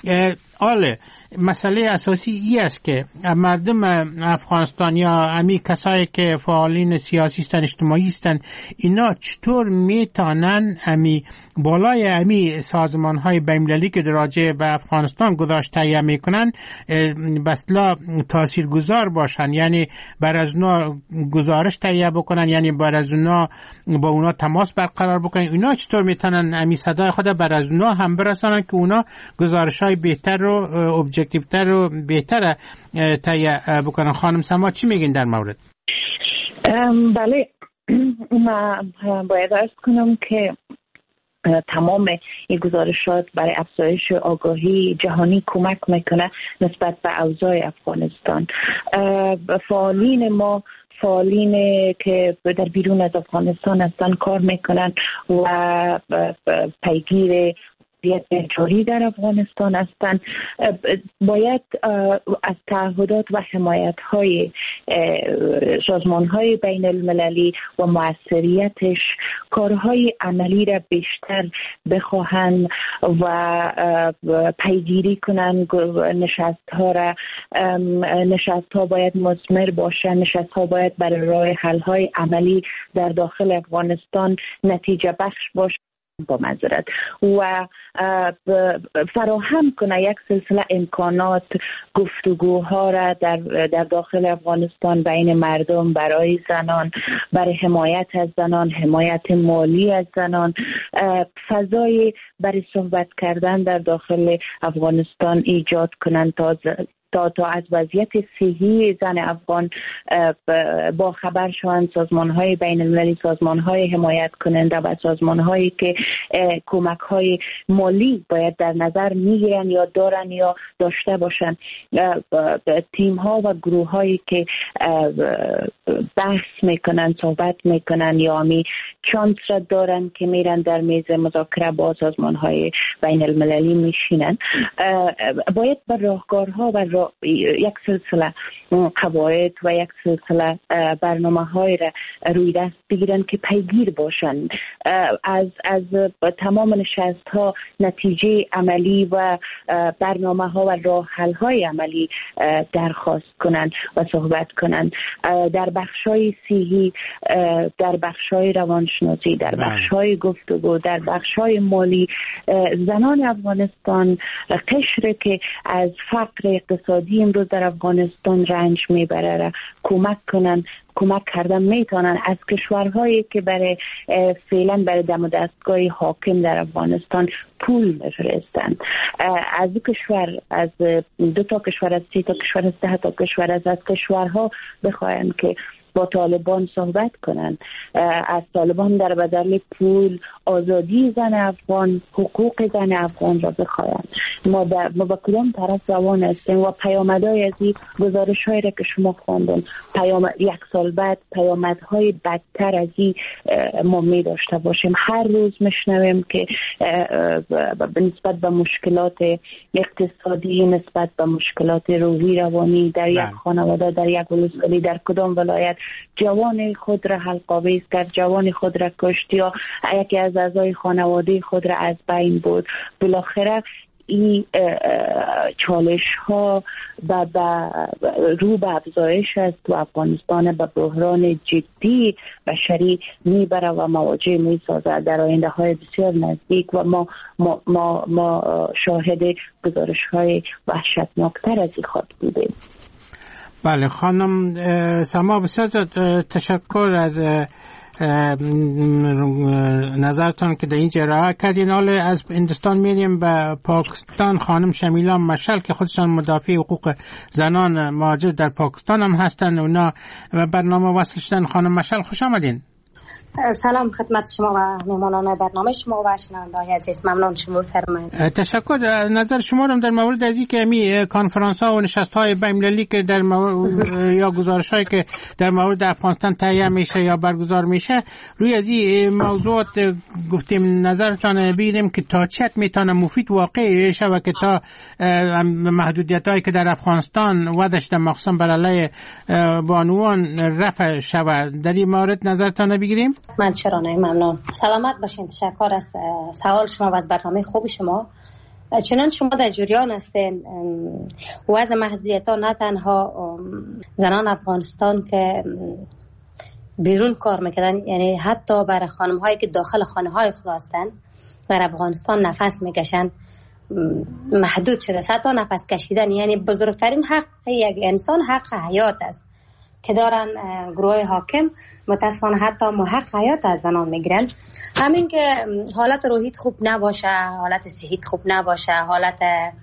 مسئله اساسی ای است که مردم افغانستان یا امی کسایی که فعالین سیاسی هستند، اجتماعی هستند، اینا چطور میتونن امی بالای امی سازمان های بین‌المللی که راجع به افغانستان گذاشت تهیه میکنن بسلا تاثیرگذار باشن، یعنی بر از اونا گزارش تهیه بکنن، یعنی بر از اونا با اونا تماس برقرار بکنن. اینا چطور میتونن امی صدای خود بر از اونا هم برسانن که اونا گزارش های بهتر و ابجکتیوتر و بهتر تهیه بکنن؟ خانم سما چی میگین در مورد؟ بله، من باید عرض کنم که تمام این گزارشات برای افزایش آگاهی جهانی کمک میکنه نسبت به اوضاع افغانستان. فعالین ما، فعالین که در بیرون از افغانستان هستن کار میکنن و پیگیر جاری در افغانستان هستند، باید از تعهدات و حمایت‌های سازمان‌های بین المللی و موثریتش کارهای عملی را بیشتر بخواهند و پیگیری کنند. نشست‌ها باید مثمر باشند، نشست‌ها باید برای راه حل‌های عملی در داخل افغانستان نتیجه بخش باشند با معذرت و فراهم کنه یک سلسله امکانات گفتگوها را در داخل افغانستان بین مردم برای زنان، برای حمایت از زنان، حمایت مالی از زنان، فضای برای صحبت کردن در داخل افغانستان ایجاد کنند تا از وضعیت صحی زن افغان با خبر شوند. سازمان‌های بین‌المللی، سازمان‌های حمایت کننده و سازمان‌هایی که کمک‌های مالی باید در نظر میگیرن یا دارن یا داشته باشن، تیم‌ها و گروه‌هایی که بحث میکنن، صحبت میکنن یا چانس را دارن که میرن در میز مذاکره با سازمان‌های بین المللی میشینن. باید به راهکارها و یک سلسله قواعد و یک سلسله برنامه‌های را روی دست بگیرن که پیگیر باشن، از تمام نشست‌ها نتیجه عملی و برنامه‌ها و راه حل‌های عملی درخواست کنن و صحبت کنن. در بخش‌های صحی، در بخش‌های روانشناسی، در بخش‌های گفتگو، در بخش‌های مالی، زنان افغانستان قشر که از فقر اقتصادی امروز در افغانستان رنج میبره را کمک کردن میتونن. از کشورهایی که برای فعلا برای دم و دستگاه حاکم در افغانستان پول میفرستن، از از 2 تا کشور، از 3 تا کشور، از 10 تا کشور، از کشورها بخواین که با طالبان صحبت کنن، از طالبان در بدل پول آزادی زن افغان، حقوق زن افغان را بخواین. ما با کدام طرف روان هستیم و پیامدهای از این گزارش‌هایی را که شما خواندن، یک سال بعد پیامدهای بدتر از این ما می داشته باشیم. هر روز میشنویم که نسبت به مشکلات اقتصادی، نسبت به مشکلات روحی روانی در یک خانواده، در یک ولسوالی، در کدام ولایت جوان خود را حلق‌آویز کرد، جوان خود را کشت یا یکی از اعضای خانواده خود را از بین برد. بالاخره این چالش ها رو به افزایش است و افغانستان به بحران جدی بشری میبره و مواجه میسازد در آینده های بسیار نزدیک و ما شاهد گزارش های وحشتناکتر از این خواهد بودیم. بله خانم سما، بسیار تشکر از نظرتان که در این جرعه کردین. حالا از هندوستان میریم به پاکستان. خانم شمیلا مشعل که خودشان مدافع حقوق زنان مهاجر در پاکستان هم هستن، اونا برنامه وصل شدن. خانم مشعل خوش آمدین. سلام خدمت شما و مهمانان برنامه شما و شنونده‌های عزیز. ممنون شما فرمایید. تشکر. نظر شما رو در مورد از اینکه می کنفرانس ها و نشست های بین‌المللی که در یا گزارش هایی که در مورد افغانستان تهیه میشه یا برگزار میشه، روی از این موضوعات گفتیم نظرتان بگیریم که تا چه میتونه مفید واقعی شه و که تا محدودیت هایی که در افغانستان ودش در مخصوصا برای بانوان رفع شود. در این مورد نظرتان بگیریم. من چرا نه، ممنون. سلامت باشین. تشکر از سوال شما و از برنامه خوب شما. چنان شما در جریان هستین وضع محدودیت‌ها نه تنها زنان افغانستان که بیرون کار میکردن، یعنی حتی برای خانم‌هایی که داخل خانه‌های خود هستن در افغانستان نفس میکشن محدود شده. حتی نفس کشیدن، یعنی بزرگترین حق یک انسان حق حیات است که دارن گروه حاکم متاسفانه حتی حق حیات از زنان میگیرن. همین که حالت روحیت خوب نباشه، حالت صحیت خوب نباشه، حالت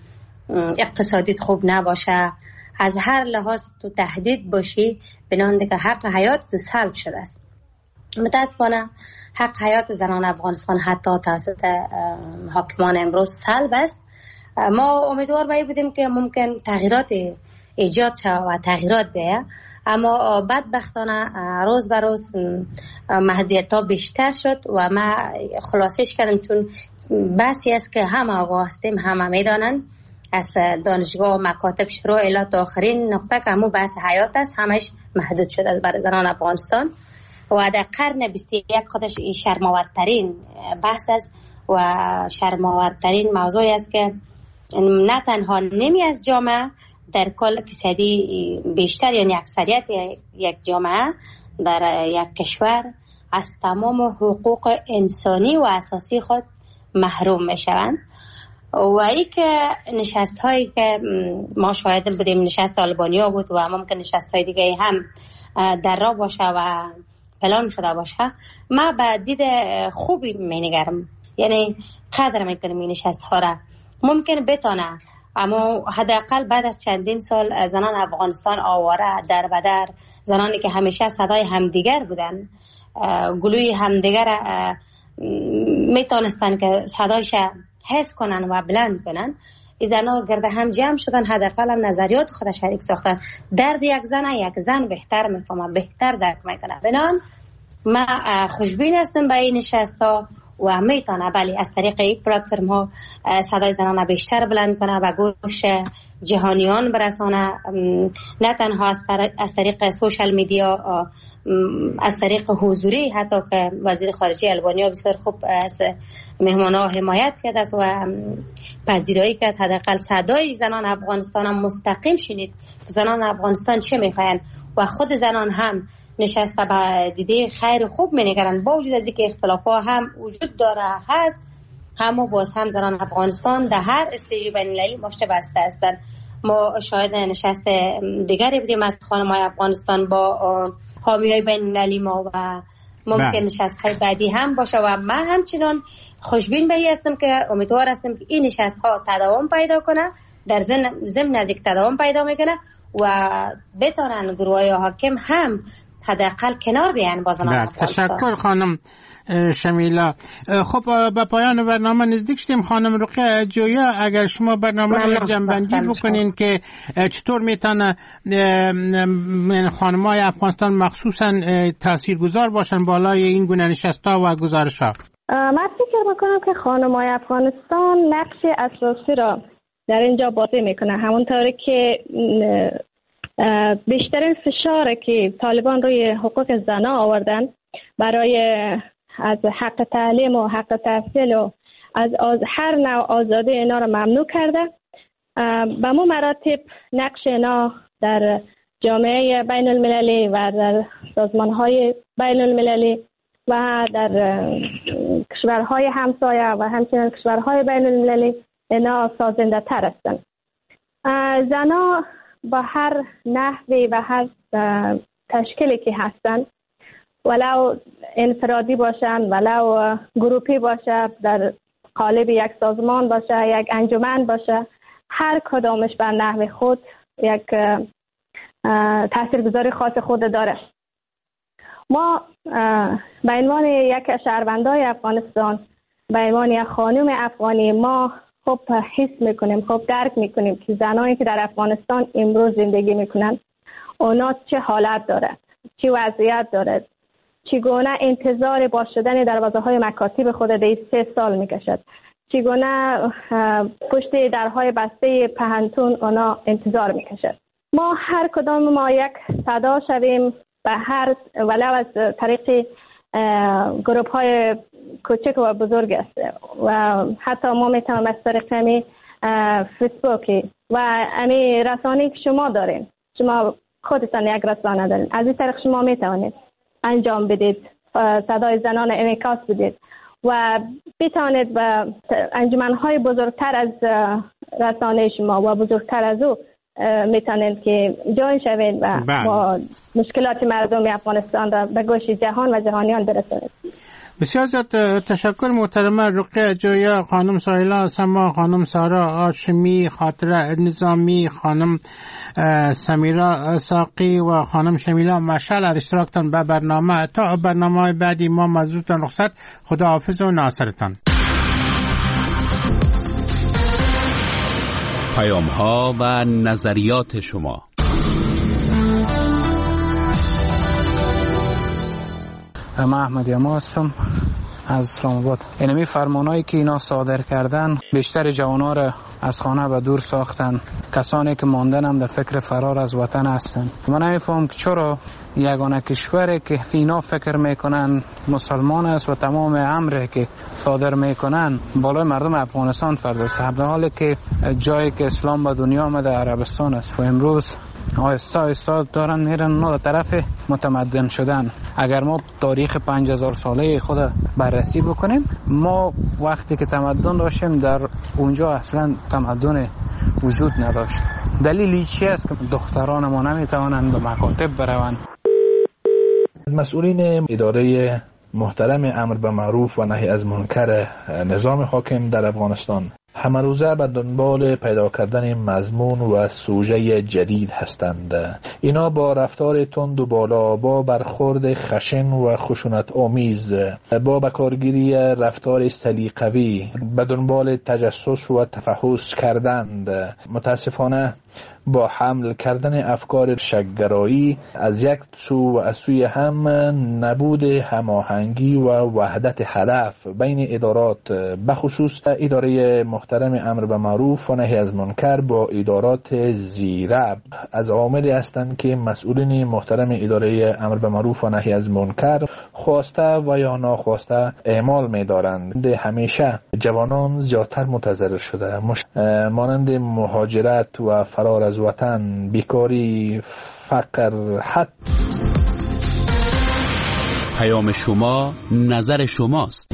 اقتصادیت خوب نباشه، از هر لحاظ تو تهدید باشی، بنابراین که حق حیات تو سلب شده است. متاسفانه حق حیات زنان افغانستان حتی توسط حاکمان امروز سلب است. ما امیدوار بودیم که ممکن تغییرات ایجاد شود و تغییرات بیاید، اما بدبختانه روز به روز محدودیت‌ها بیشتر شد و ما خلاصش کردم چون بحثی است که همه آگاه هستیم، همه میدانن، از دانشگاه و مکاتب شروع الی تا آخرین نقطه که همون بحث حیات است، همش محدود شده است برای زنان افغانستان و در قرن 21 خودش شرم‌آورترین بحث است و شرم‌آورترین موضوعی است که نه تنها نیمی از جامعه در کل فیصدی بیشتر، یعنی اکثریت یک جامعه در یک کشور از تمام حقوق انسانی و اساسی خود محروم میشوند. و ای که نشست هایی که ما شاهد بودیم، نشست آلبانیا بود و ممکن نشست های دیگه هم در راه باشه و پلان شده باشه، ما به دید خوبی مینگرم، یعنی قدر میکنم این نشست ها را. ممکن بتانه، اما حداقل بعد از چندین سال زنان افغانستان آواره در بدر، زنانی که همیشه صدای همدیگر بودن، گلوی همدیگر میتونستن که صدایش حس کنن و بلند کنن، این زنها گرد هم جمع شدن، حداقل هم نظریات خود شریک ساختن. درد یک زن بهتر میفهمه، بهتر درک میکنه. بنان من خوشبین هستم به این نشست ها و میتونه بله از طریق این پلتفرم ها صدای زنان بیشتر بلند کنه و گوش جهانیان برسانه، نه تنها از طریق سوشال میدیا، از طریق حضوری، حتی که وزیر خارجه البانیا بسیار خوب از مهمان‌ها حمایت کرد و پذیرایی کرد حداقل صدای زنان افغانستان هم مستقیم شنید که زنان افغانستان چه میخواین و خود زنان هم نشسته به دیده خیر خوب می‌نگرند، با وجود از اینکه اختلافات هم وجود داره هست، اما باز هم زنان افغانستان در هر استیج بین‌المللی مشت بسته هستند. ما شاهد نشست دیگری بودیم از خانم‌های افغانستان با حامی‌های بین‌المللی ما و ممکن نشست‌های بعدی هم باشه و من همچنان خوشبین به این هستم که امیدوار هستم که این نشست‌ها تداوم پیدا کنه، در ضمن از یک تداوم پیدا میکنه و بتونن گروه‌های حاکم هم حداقل کنار بیان با زنان افغانستان. تشکر خانم شمیلا. خب به پایان برنامه نزدیک شدیم. خانم رقیه جویا، اگر شما برنامه رو جنبندی بکنین که چطور میتونه خانم‌های افغانستان مخصوصا تاثیرگذار باشن بالای این گونه نشست‌ها و گزارش‌ها. من فکر میکنم که خانم‌های افغانستان نقش اساسی را در اینجا بازی میکنه، همونطوری که بیشترین فشار که طالبان روی حقوق زنان آوردن برای از حق تعلیم و حق تحصیل و از هر نوع آزادی اینا را ممنوع کرده. به مو مراتب نقش اینا در جامعه بین المللی و در سازمان‌های بین المللی و در کشورهای همسایه و همچنین کشورهای بین المللی اینا سازنده تر هستند. زنها با هر نحوی و هر تشکیلی که هستند، ولو انفرادی باشند ولو گروپی باشه، در قالب یک سازمان باشه، یک انجمن باشه، هر کدامش بر نحو خود یک تاثیرگذاری خاص خود داره. ما به عنوان یک شهروندای افغانستان، به عنوان یک خانم افغانی، ما خوب حس میکنیم، خوب درک میکنیم که زنانی که در افغانستان امروز زندگی میکنن اونا چه حالت دارد، چه وضعیت دارد، چگونه انتظار باز شدن دروازه های مکاتب خود در 3 سال میکشد، چگونه پشت درهای بسته پهنتون اونا انتظار میکشد. ما هر کدام ما یک صدا شویم به هر ولو از طریق گروپ های کوچک و بزرگ است و حتی ما میتونیم از طریق همی فیسبوکی و همی رسانه‌ای که شما دارین، شما خودتان یک رسانه دارین، از این طریق شما میتونید انجام بدید، صدای زنان انعکاس بدید و بتوانید به انجمن‌های بزرگتر از رسانه شما و بزرگتر از او میتونید که جوین شوید و با مشکلات مردم افغانستان را به گوش جهان و جهانیان برسانید. بسیار زیاد تشکر محترمه رقیه جویا، خانم سایلا سما، خانم سارا هاشمی، خاطره نظامی، خانم سمیرا ساقی و خانم شمیلا مشعل از اشتراکتان به برنامه. تا برنامه بعدی ما مزدورتان رخصت. خداحافظ و ناصرتان. پیام‌ها و نظریات شما. من احمدی اما هستم از اسلام آباد. اینمی فرمانایی که اینا صادر کردن بیشتر جوانا را از خانه به دور ساختن، کسانی که ماندن هم در فکر فرار از وطن هستن. من نمیفهم که چرا یگانه کشوری که اینا فکر میکنن مسلمان است و تمام امری که صادر میکنن بالای مردم افغانستان فرداست، در حالی که جایی که اسلام به دنیا آمده عربستان است و امروز آهسته آهسته دارن میرن اونا به طرف متمدن شدن. اگر ما تاریخ 5000 ساله خود بررسی بکنیم، ما وقتی که تمدن داشتیم در اونجا اصلا تمدن وجود نداشت. دلیلی چی است که دختران ما نمیتوانند به مکاتب بروند؟ مسئولین اداره محترم امر به معروف و نهی از منکر نظام حاکم در افغانستان همه روزه به دنبال پیدا کردن مضمون و سوژه جدید هستند. اینا با رفتار تند و بالا، با برخورد خشن و خشونت آمیز، با بکارگیری رفتار سلیقه‌ای به دنبال تجسس و تفحص کردند. متاسفانه با حمل کردن افکار شک‌گرایی از یک سو و از سوی هم نبود هماهنگی و وحدت هدف بین ادارات، بخصوص اداره محترم امر به معروف و نهی از منکر با ادارات زیرب، از عواملی هستند که مسئولین محترم اداره امر به معروف و نهی از منکر خواسته و یا ناخواسته اعمال می‌دارند. همیشه جوانان زیادتر متضرر شده، مانند مهاجرت و فرار از وطن، بیکاری، فقر، حد. پیام شما نظر شماست.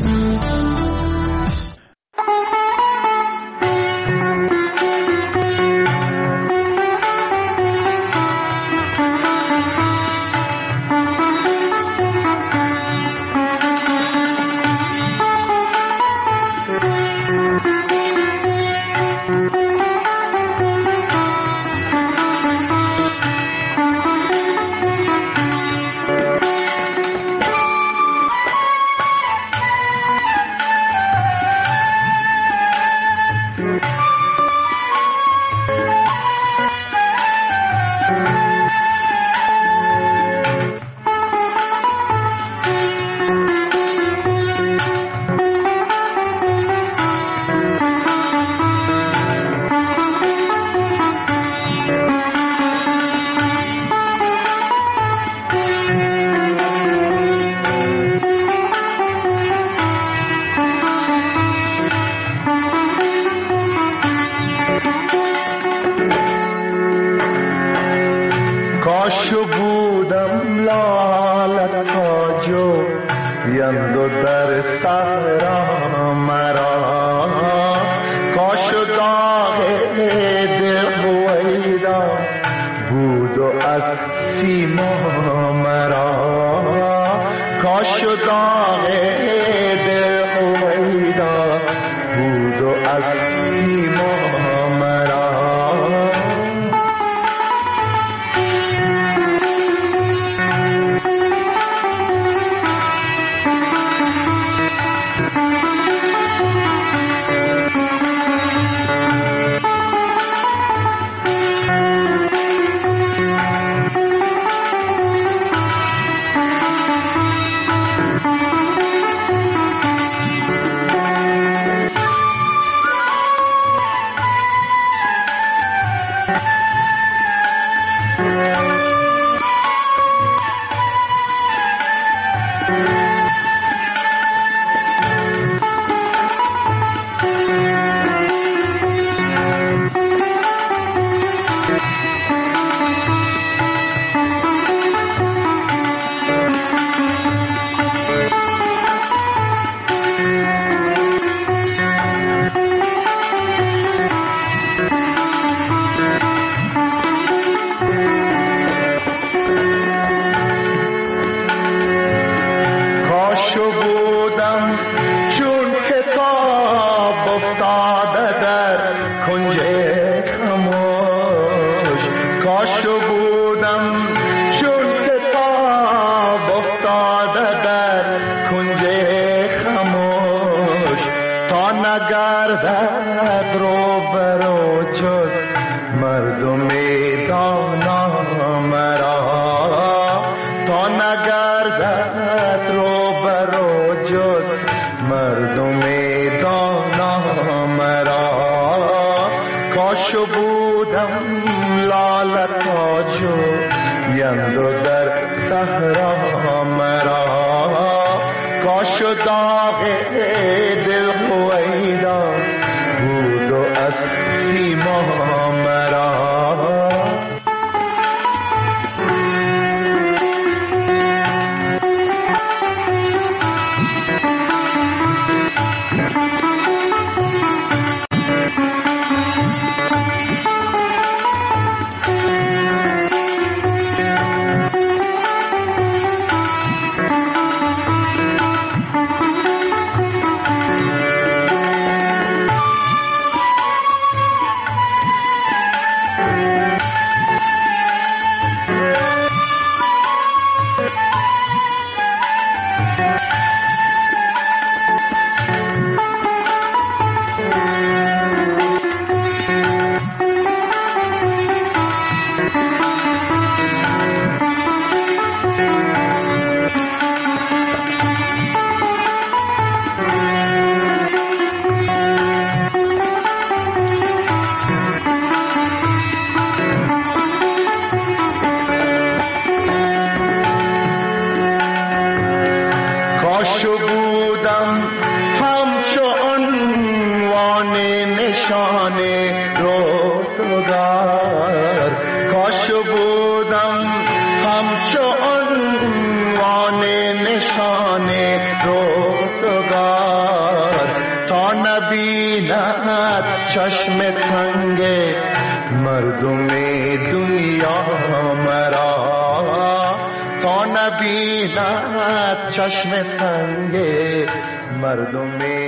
سیما مرا چشم تنگ مردم دنیا مرا، تا نبیند چشم تنگ مردم